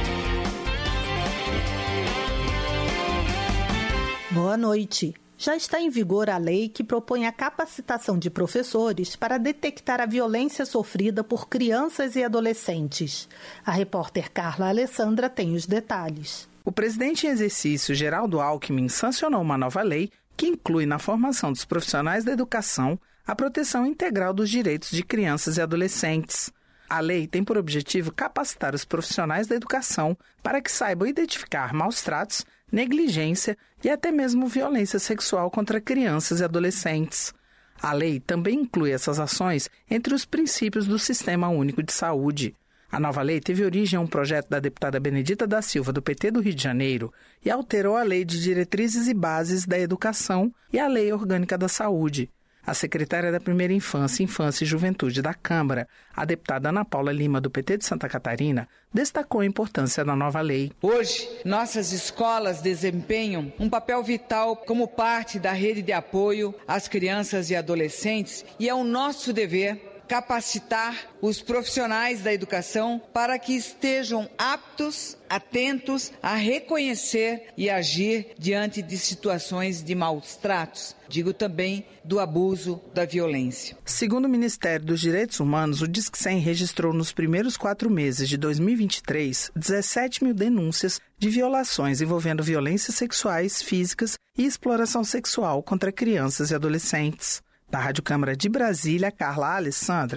Boa noite. Já está em vigor a lei que propõe a capacitação de professores para detectar a violência sofrida por crianças e adolescentes. A repórter Carla Alessandra tem os detalhes. O presidente em exercício, Geraldo Alckmin, sancionou uma nova lei que inclui na formação dos profissionais da educação a proteção integral dos direitos de crianças e adolescentes. A lei tem por objetivo capacitar os profissionais da educação para que saibam identificar maus-tratos, negligência e até mesmo violência sexual contra crianças e adolescentes. A lei também inclui essas ações entre os princípios do Sistema Único de Saúde. A nova lei teve origem em um projeto da deputada Benedita da Silva, do PT do Rio de Janeiro, e alterou a Lei de Diretrizes e Bases da Educação e a Lei Orgânica da Saúde. A secretária da Primeira Infância, Infância e Juventude da Câmara, a deputada Ana Paula Lima, do PT de Santa Catarina, destacou a importância da nova lei. Hoje, nossas escolas desempenham um papel vital como parte da rede de apoio às crianças e adolescentes, e é o nosso dever capacitar os profissionais da educação para que estejam aptos, atentos a reconhecer e agir diante de situações de maus tratos, digo também do abuso, da violência. Segundo o Ministério dos Direitos Humanos, o Disque-100 registrou nos primeiros 4 meses de 2023 17 mil denúncias de violações envolvendo violências sexuais, físicas e exploração sexual contra crianças e adolescentes. Da Rádio Câmara de Brasília, Carla Alessandra.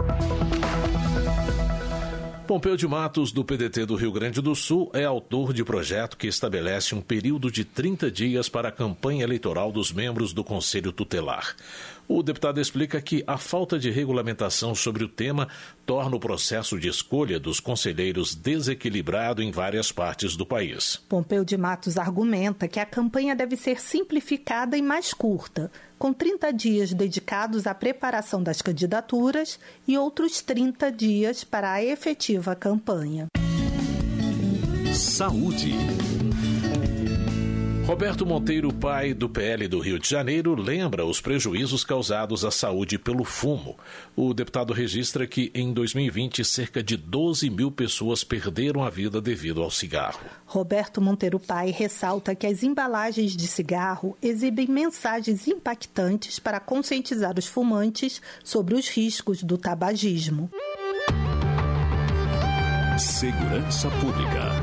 Pompeu de Matos, do PDT do Rio Grande do Sul, é autor de projeto que estabelece um período de 30 dias para a campanha eleitoral dos membros do Conselho Tutelar. O deputado explica que a falta de regulamentação sobre o tema torna o processo de escolha dos conselheiros desequilibrado em várias partes do país. Pompeu de Matos argumenta que a campanha deve ser simplificada e mais curta, com 30 dias dedicados à preparação das candidaturas e outros 30 dias para a efetiva campanha. Saúde. Roberto Monteiro, pai do PL do Rio de Janeiro, lembra os prejuízos causados à saúde pelo fumo. O deputado registra que, em 2020, cerca de 12 mil pessoas perderam a vida devido ao cigarro. Roberto Monteiro pai ressalta que as embalagens de cigarro exibem mensagens impactantes para conscientizar os fumantes sobre os riscos do tabagismo. Segurança Pública.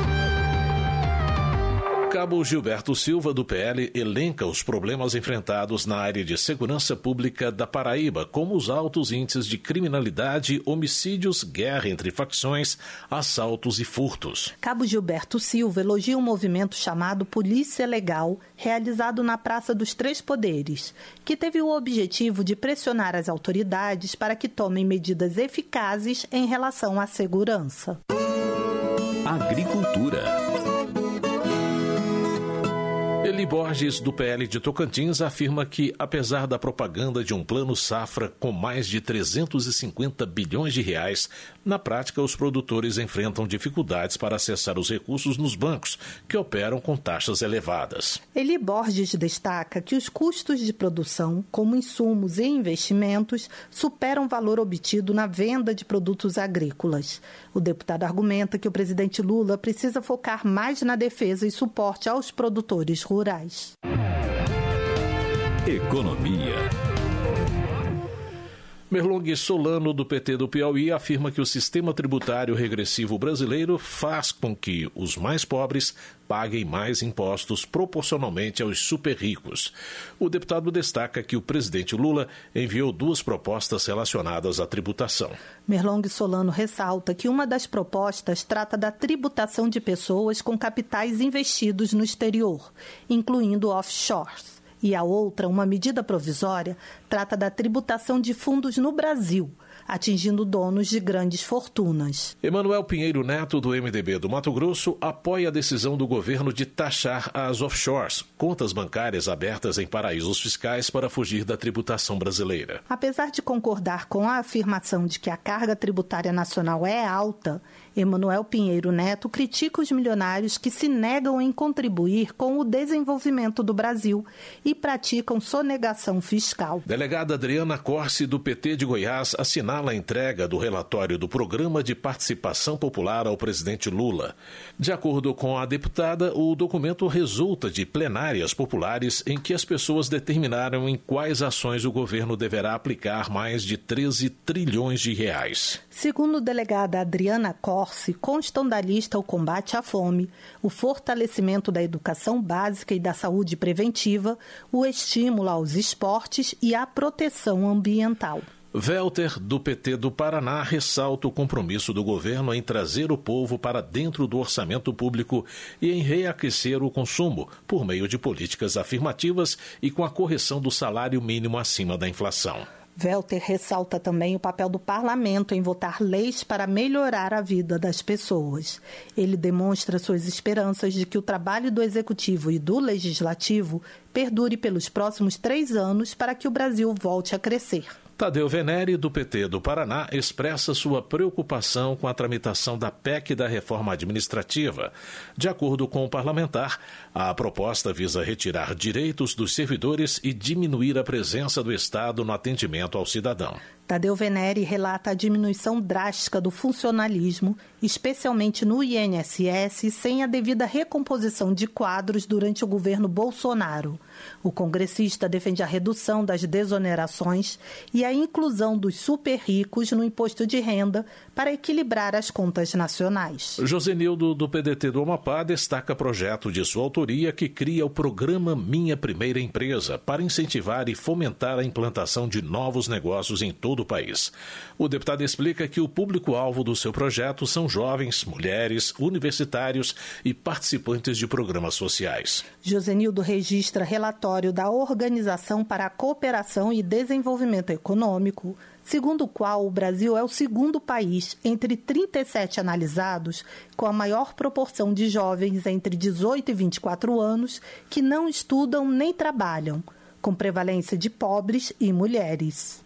Cabo Gilberto Silva, do PL, elenca os problemas enfrentados na área de segurança pública da Paraíba, como os altos índices de criminalidade, homicídios, guerra entre facções, assaltos e furtos. Cabo Gilberto Silva elogia um movimento chamado Polícia Legal, realizado na Praça dos Três Poderes, que teve o objetivo de pressionar as autoridades para que tomem medidas eficazes em relação à segurança. Agricultura. Eli Borges, do PL de Tocantins, afirma que, apesar da propaganda de um plano safra com mais de 350 bilhões de reais, na prática os produtores enfrentam dificuldades para acessar os recursos nos bancos, que operam com taxas elevadas. Eli Borges destaca que os custos de produção, como insumos e investimentos, superam o valor obtido na venda de produtos agrícolas. O deputado argumenta que o presidente Lula precisa focar mais na defesa e suporte aos produtores rurais. Economia. Merlong Solano, do PT do Piauí, afirma que o sistema tributário regressivo brasileiro faz com que os mais pobres paguem mais impostos proporcionalmente aos super ricos. O deputado destaca que o presidente Lula enviou 2 propostas relacionadas à tributação. Merlong Solano ressalta que uma das propostas trata da tributação de pessoas com capitais investidos no exterior, incluindo offshores. E a outra, uma medida provisória, trata da tributação de fundos no Brasil, atingindo donos de grandes fortunas. Emanuel Pinheiro Neto, do MDB do Mato Grosso, apoia a decisão do governo de taxar as offshores, contas bancárias abertas em paraísos fiscais para fugir da tributação brasileira. Apesar de concordar com a afirmação de que a carga tributária nacional é alta, Emanuel Pinheiro Neto critica os milionários que se negam em contribuir com o desenvolvimento do Brasil e praticam sonegação fiscal. Delegada Adriana Corsi, do PT de Goiás, assinala a entrega do relatório do Programa de Participação Popular ao presidente Lula. De acordo com a deputada, o documento resulta de plenárias populares em que as pessoas determinaram em quais ações o governo deverá aplicar mais de 13 trilhões de reais. Segundo a delegada Adriana Corsi, constam da lista o combate à fome, o fortalecimento da educação básica e da saúde preventiva, o estímulo aos esportes e a proteção ambiental. Welter, do PT do Paraná, ressalta o compromisso do governo em trazer o povo para dentro do orçamento público e em reaquecer o consumo, por meio de políticas afirmativas e com a correção do salário mínimo acima da inflação. Welter ressalta também o papel do parlamento em votar leis para melhorar a vida das pessoas. Ele demonstra suas esperanças de que o trabalho do Executivo e do Legislativo perdure pelos próximos 3 anos para que o Brasil volte a crescer. Tadeu Venere, do PT do Paraná, expressa sua preocupação com a tramitação da PEC da reforma administrativa. De acordo com o parlamentar, a proposta visa retirar direitos dos servidores e diminuir a presença do Estado no atendimento ao cidadão. Tadeu Venere relata a diminuição drástica do funcionalismo, especialmente no INSS, sem a devida recomposição de quadros durante o governo Bolsonaro. O congressista defende a redução das desonerações e a inclusão dos super ricos no imposto de renda para equilibrar as contas nacionais. Josenildo, do PDT do Amapá, destaca projeto de sua autoria que cria o programa Minha Primeira Empresa para incentivar e fomentar a implantação de novos negócios em todo o país. O deputado explica que o público-alvo do seu projeto são jovens, mulheres, universitários e participantes de programas sociais. Josenildo registra relatório da Organização para a Cooperação e Desenvolvimento Econômico, segundo o qual o Brasil é o segundo país entre 37 analisados com a maior proporção de jovens entre 18 e 24 anos que não estudam nem trabalham, com prevalência de pobres e mulheres.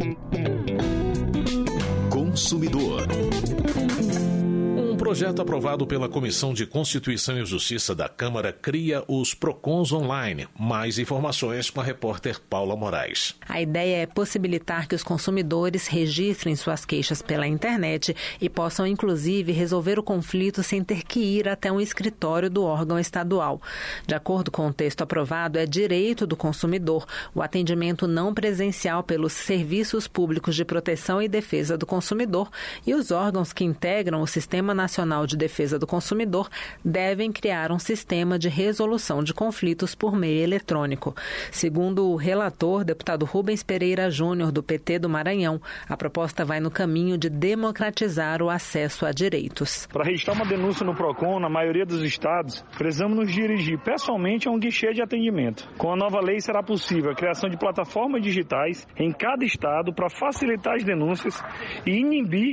Consumidor. Um projeto aprovado pela Comissão de Constituição e Justiça da Câmara cria os PROCONs online. Mais informações com a repórter Paula Moraes. A ideia é possibilitar que os consumidores registrem suas queixas pela internet e possam, inclusive, resolver o conflito sem ter que ir até um escritório do órgão estadual. De acordo com o texto aprovado, é direito do consumidor o atendimento não presencial pelos serviços públicos de proteção e defesa do consumidor e os órgãos que integram o Sistema Nacional de Defesa do Consumidor devem criar um sistema de resolução de conflitos por meio eletrônico. Segundo o relator, deputado Rubens Pereira Júnior, do PT do Maranhão, a proposta vai no caminho de democratizar o acesso a direitos. Para registrar uma denúncia no PROCON, na maioria dos estados, precisamos nos dirigir pessoalmente a um guichê de atendimento. Com a nova lei será possível a criação de plataformas digitais em cada estado para facilitar as denúncias e inibir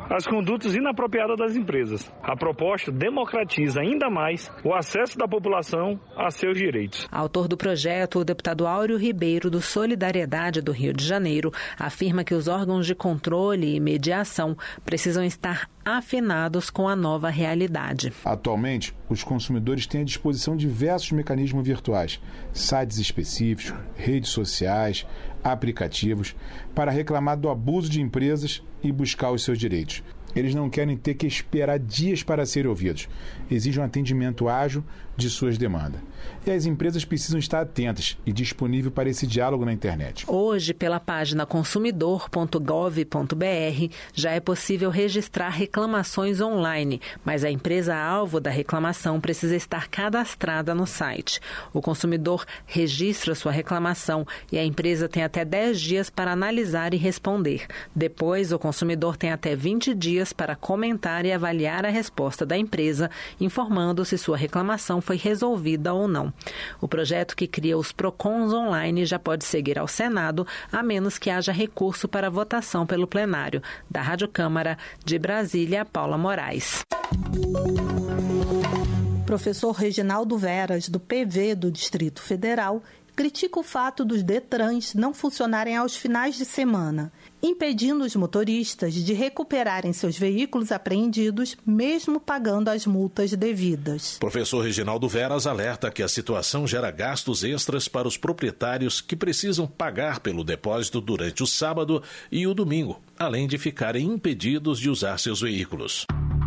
as condutas inapropriadas das empresas. A proposta democratiza ainda mais o acesso da população a seus direitos. Autor do projeto, o deputado Áureo Ribeiro, do Solidariedade do Rio de Janeiro, afirma que os órgãos de controle e mediação precisam estar afinados com a nova realidade. Atualmente, os consumidores têm à disposição diversos mecanismos virtuais, sites específicos, redes sociais, aplicativos, para reclamar do abuso de empresas e buscar os seus direitos. Eles não querem ter que esperar dias para serem ouvidos. Exigem um atendimento ágil de suas demandas. E as empresas precisam estar atentas e disponíveis para esse diálogo na internet. Hoje, pela página consumidor.gov.br, já é possível registrar reclamações online, mas a empresa-alvo da reclamação precisa estar cadastrada no site. O consumidor registra sua reclamação e a empresa tem até 10 dias para analisar e responder. Depois, o consumidor tem até 20 dias para comentar e avaliar a resposta da empresa, informando se sua reclamação foi resolvida ou não. O projeto que cria os PROCONs online já pode seguir ao Senado, a menos que haja recurso para votação pelo plenário. Da Rádio Câmara, de Brasília, Paula Moraes. Professor Reginaldo Veras, do PV do Distrito Federal, critica o fato dos Detrans não funcionarem aos finais de semana, impedindo os motoristas de recuperarem seus veículos apreendidos, mesmo pagando as multas devidas. Professor Reginaldo Veras alerta que a situação gera gastos extras para os proprietários que precisam pagar pelo depósito durante o sábado e o domingo, além de ficarem impedidos de usar seus veículos.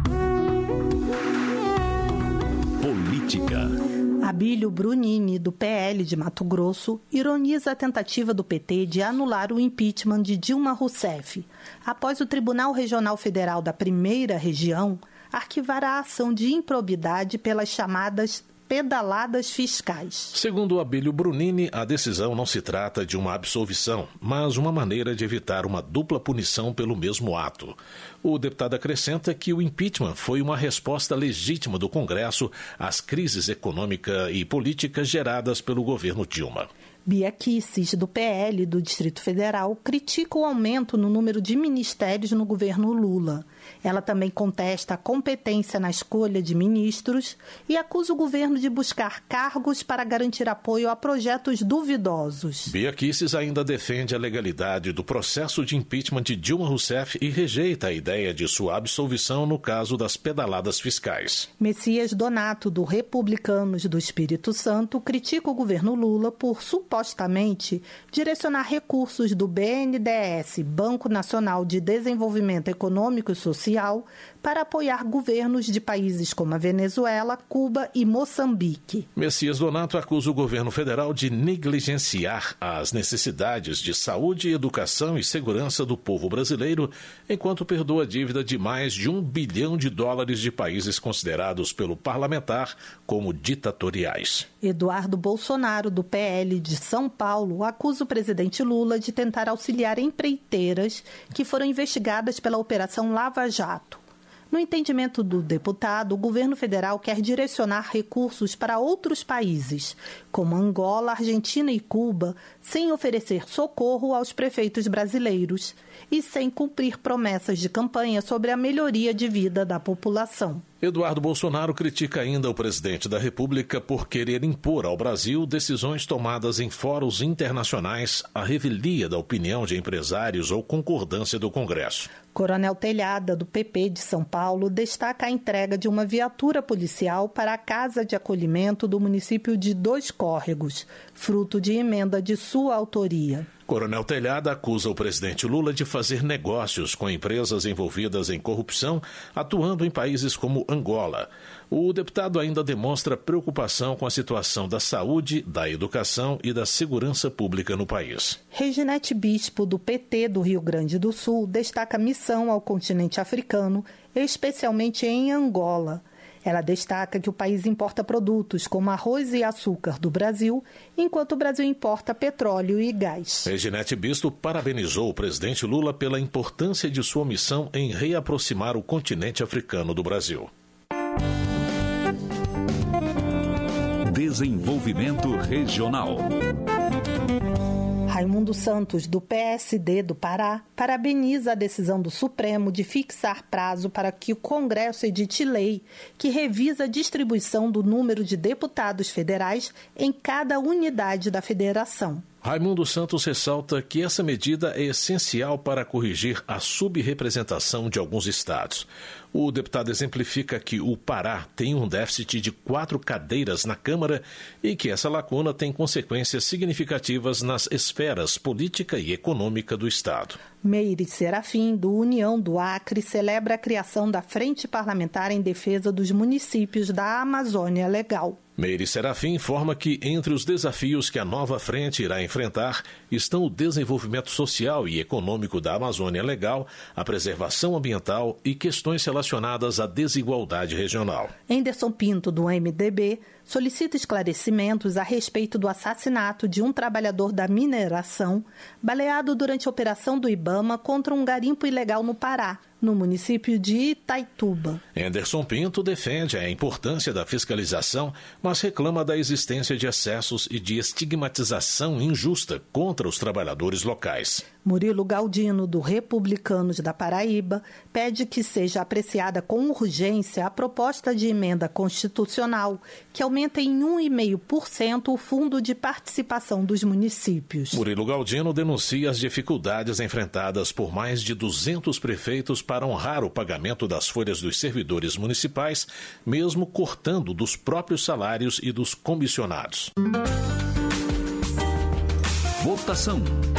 Política. Abílio Brunini, do PL de Mato Grosso, ironiza a tentativa do PT de anular o impeachment de Dilma Rousseff, após o Tribunal Regional Federal da Primeira Região arquivar a ação de improbidade pelas chamadas pedaladas fiscais. Segundo Abílio Brunini, a decisão não se trata de uma absolvição, mas uma maneira de evitar uma dupla punição pelo mesmo ato. O deputado acrescenta que o impeachment foi uma resposta legítima do Congresso às crises econômica e políticas geradas pelo governo Dilma. Bia Kicis, do PL do Distrito Federal, critica o aumento no número de ministérios no governo Lula. Ela também contesta a competência na escolha de ministros e acusa o governo de buscar cargos para garantir apoio a projetos duvidosos. Bia Kicis ainda defende a legalidade do processo de impeachment de Dilma Rousseff e rejeita a ideia de sua absolvição no caso das pedaladas fiscais. Messias Donato, do Republicanos do Espírito Santo, critica o governo Lula por supostamente direcionar recursos do BNDES, Banco Nacional de Desenvolvimento Econômico e Social, para apoiar governos de países como a Venezuela, Cuba e Moçambique. Messias Donato acusa o governo federal de negligenciar as necessidades de saúde, educação e segurança do povo brasileiro, enquanto perdoa a dívida de mais de $1 bilhão de países considerados pelo parlamentar como ditatoriais. Eduardo Bolsonaro, do PL de São Paulo, acusa o presidente Lula de tentar auxiliar empreiteiras que foram investigadas pela Operação Lava Jato. No entendimento do deputado, o governo federal quer direcionar recursos para outros países, como Angola, Argentina e Cuba, sem oferecer socorro aos prefeitos brasileiros e sem cumprir promessas de campanha sobre a melhoria de vida da população. Eduardo Bolsonaro critica ainda o presidente da República por querer impor ao Brasil decisões tomadas em fóruns internacionais à revelia da opinião de empresários ou concordância do Congresso. Coronel Telhada, do PP de São Paulo, destaca a entrega de uma viatura policial para a Casa de Acolhimento do município de Dois Córregos, fruto de emenda de sua autoria. Coronel Telhada acusa o presidente Lula de fazer negócios com empresas envolvidas em corrupção, atuando em países como Angola. O deputado ainda demonstra preocupação com a situação da saúde, da educação e da segurança pública no país. Reginete Bispo, do PT do Rio Grande do Sul, destaca a missão ao continente africano, especialmente em Angola. Ela destaca que o país importa produtos como arroz e açúcar do Brasil, enquanto o Brasil importa petróleo e gás. Reginete Bispo parabenizou o presidente Lula pela importância de sua missão em reaproximar o continente africano do Brasil. Desenvolvimento Regional. Raimundo Santos, do PSD do Pará, parabeniza a decisão do Supremo de fixar prazo para que o Congresso edite lei que revisa a distribuição do número de deputados federais em cada unidade da federação. Raimundo Santos ressalta que essa medida é essencial para corrigir a subrepresentação de alguns estados. O deputado exemplifica que o Pará tem um déficit de 4 cadeiras na Câmara e que essa lacuna tem consequências significativas nas esferas política e econômica do estado. Meire Serafim, do União do Acre, celebra a criação da Frente Parlamentar em Defesa dos Municípios da Amazônia Legal. Meire Serafim informa que entre os desafios que a nova frente irá enfrentar estão o desenvolvimento social e econômico da Amazônia Legal, a preservação ambiental e questões relacionadas à desigualdade regional. Anderson Pinto, do MDB, solicita esclarecimentos a respeito do assassinato de um trabalhador da mineração baleado durante a operação do IBAMA contra um garimpo ilegal no Pará, no município de Itaituba. Anderson Pinto defende a importância da fiscalização, mas reclama da existência de excessos e de estigmatização injusta contra os trabalhadores locais. Murilo Galdino, do Republicanos da Paraíba, pede que seja apreciada com urgência a proposta de emenda constitucional que aumenta em 1,5% o fundo de participação dos municípios. Murilo Galdino denuncia as dificuldades enfrentadas por mais de 200 prefeitos para honrar o pagamento das folhas dos servidores municipais, mesmo cortando dos próprios salários e dos comissionados. Votação.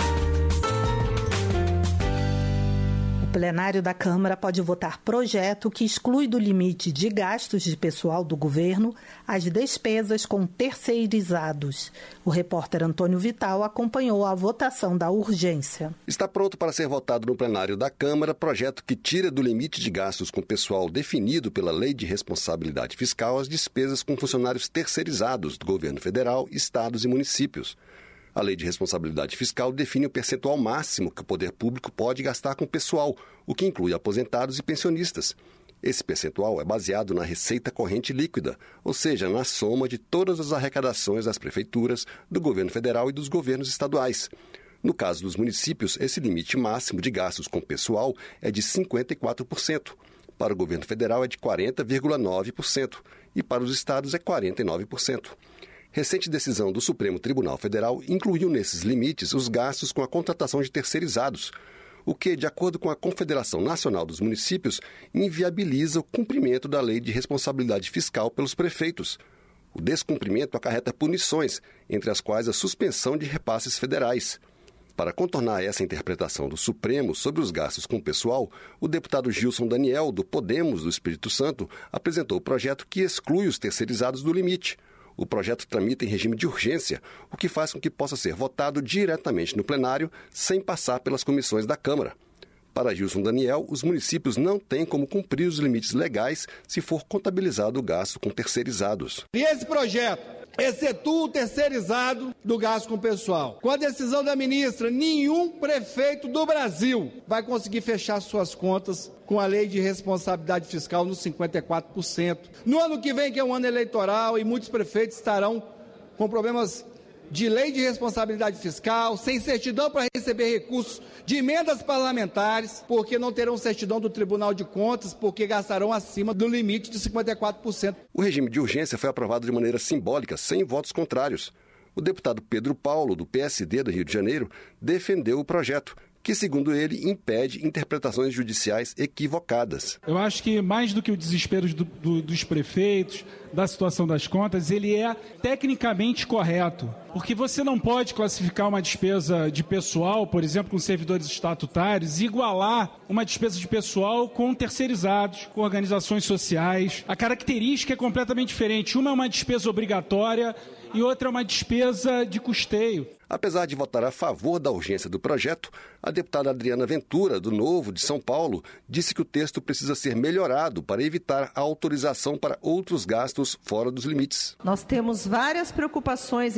O plenário da Câmara pode votar projeto que exclui do limite de gastos de pessoal do governo as despesas com terceirizados. O repórter Antônio Vital acompanhou a votação da urgência. Está pronto para ser votado no plenário da Câmara projeto que tira do limite de gastos com pessoal definido pela Lei de Responsabilidade Fiscal as despesas com funcionários terceirizados do governo federal, estados e municípios. A Lei de Responsabilidade Fiscal define o percentual máximo que o poder público pode gastar com pessoal, o que inclui aposentados e pensionistas. Esse percentual é baseado na receita corrente líquida, ou seja, na soma de todas as arrecadações das prefeituras, do governo federal e dos governos estaduais. No caso dos municípios, esse limite máximo de gastos com pessoal é de 54%. Para o governo federal é de 40,9% e para os estados é 49%. Recente decisão do Supremo Tribunal Federal incluiu nesses limites os gastos com a contratação de terceirizados, o que, de acordo com a Confederação Nacional dos Municípios, inviabiliza o cumprimento da Lei de Responsabilidade Fiscal pelos prefeitos. O descumprimento acarreta punições, entre as quais a suspensão de repasses federais. Para contornar essa interpretação do Supremo sobre os gastos com o pessoal, o deputado Gilson Daniel, do Podemos do Espírito Santo, apresentou o projeto que exclui os terceirizados do limite. O projeto tramita em regime de urgência, o que faz com que possa ser votado diretamente no plenário, sem passar pelas comissões da Câmara. Para Gilson Daniel, os municípios não têm como cumprir os limites legais se for contabilizado o gasto com terceirizados. E esse projeto excetua o terceirizado do gasto com o pessoal. Com a decisão da ministra, nenhum prefeito do Brasil vai conseguir fechar suas contas com a Lei de Responsabilidade Fiscal nos 54%. No ano que vem, que é um ano eleitoral, e muitos prefeitos estarão com problemas de Lei de Responsabilidade Fiscal, sem certidão para receber recursos de emendas parlamentares, porque não terão certidão do Tribunal de Contas, porque gastarão acima do limite de 54%. O regime de urgência foi aprovado de maneira simbólica, sem votos contrários. O deputado Pedro Paulo, do PSD do Rio de Janeiro, defendeu o projeto, que, segundo ele, impede interpretações judiciais equivocadas. Eu acho que, mais do que o desespero dos prefeitos, da situação das contas, ele é tecnicamente correto. Porque você não pode classificar uma despesa de pessoal, por exemplo, com servidores estatutários, e igualar uma despesa de pessoal com terceirizados, com organizações sociais. A característica é completamente diferente. Uma é uma despesa obrigatória e outra é uma despesa de custeio. Apesar de votar a favor da urgência do projeto, a deputada Adriana Ventura, do Novo de São Paulo, disse que o texto precisa ser melhorado para evitar a autorização para outros gastos fora dos limites. Nós temos várias preocupações em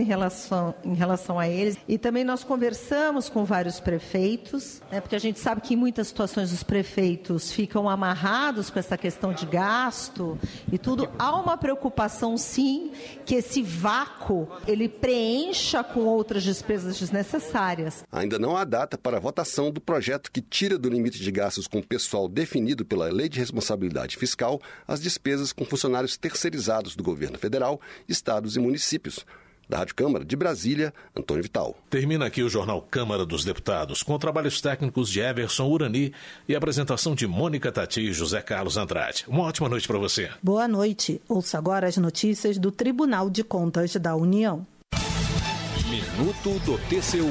relação a eles e também nós conversamos com vários prefeitos, porque a gente sabe que em muitas situações os prefeitos ficam amarrados com essa questão de gasto e tudo. Há uma preocupação, sim, que esse vácuo ele preencha com outras despesas despesas desnecessárias. Ainda não há data para a votação do projeto que tira do limite de gastos com pessoal definido pela Lei de Responsabilidade Fiscal as despesas com funcionários terceirizados do governo federal, estados e municípios. Da Rádio Câmara de Brasília, Antônio Vital. Termina aqui o Jornal Câmara dos Deputados, com trabalhos técnicos de Everson Urani e a apresentação de Mônica Tati e José Carlos Andrade. Uma ótima noite para você. Boa noite. Ouça agora as notícias do Tribunal de Contas da União. Minuto do TCU.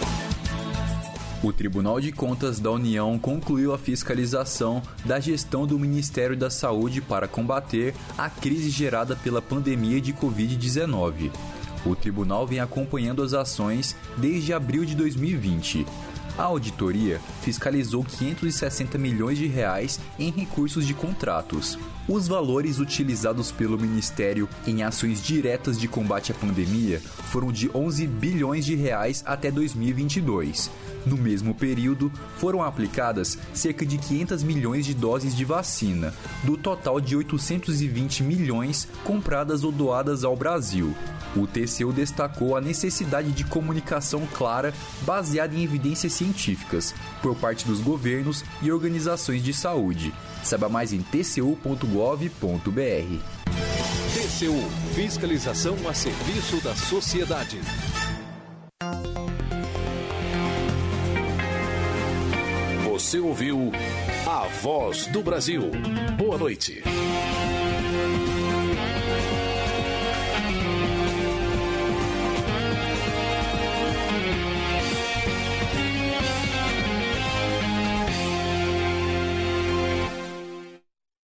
O Tribunal de Contas da União concluiu a fiscalização da gestão do Ministério da Saúde para combater a crise gerada pela pandemia de Covid-19. O tribunal vem acompanhando as ações desde abril de 2020. A auditoria fiscalizou 560 milhões de reais em recursos de contratos. Os valores utilizados pelo Ministério em ações diretas de combate à pandemia foram de 11 bilhões de reais até 2022. No mesmo período, foram aplicadas cerca de 500 milhões de doses de vacina, do total de 820 milhões compradas ou doadas ao Brasil. O TCU destacou a necessidade de comunicação clara, baseada em evidências científicas, por parte dos governos e organizações de saúde. Saiba mais em tcu.gov.br. TCU – Fiscalização a serviço da sociedade. Você ouviu A Voz do Brasil. Boa noite.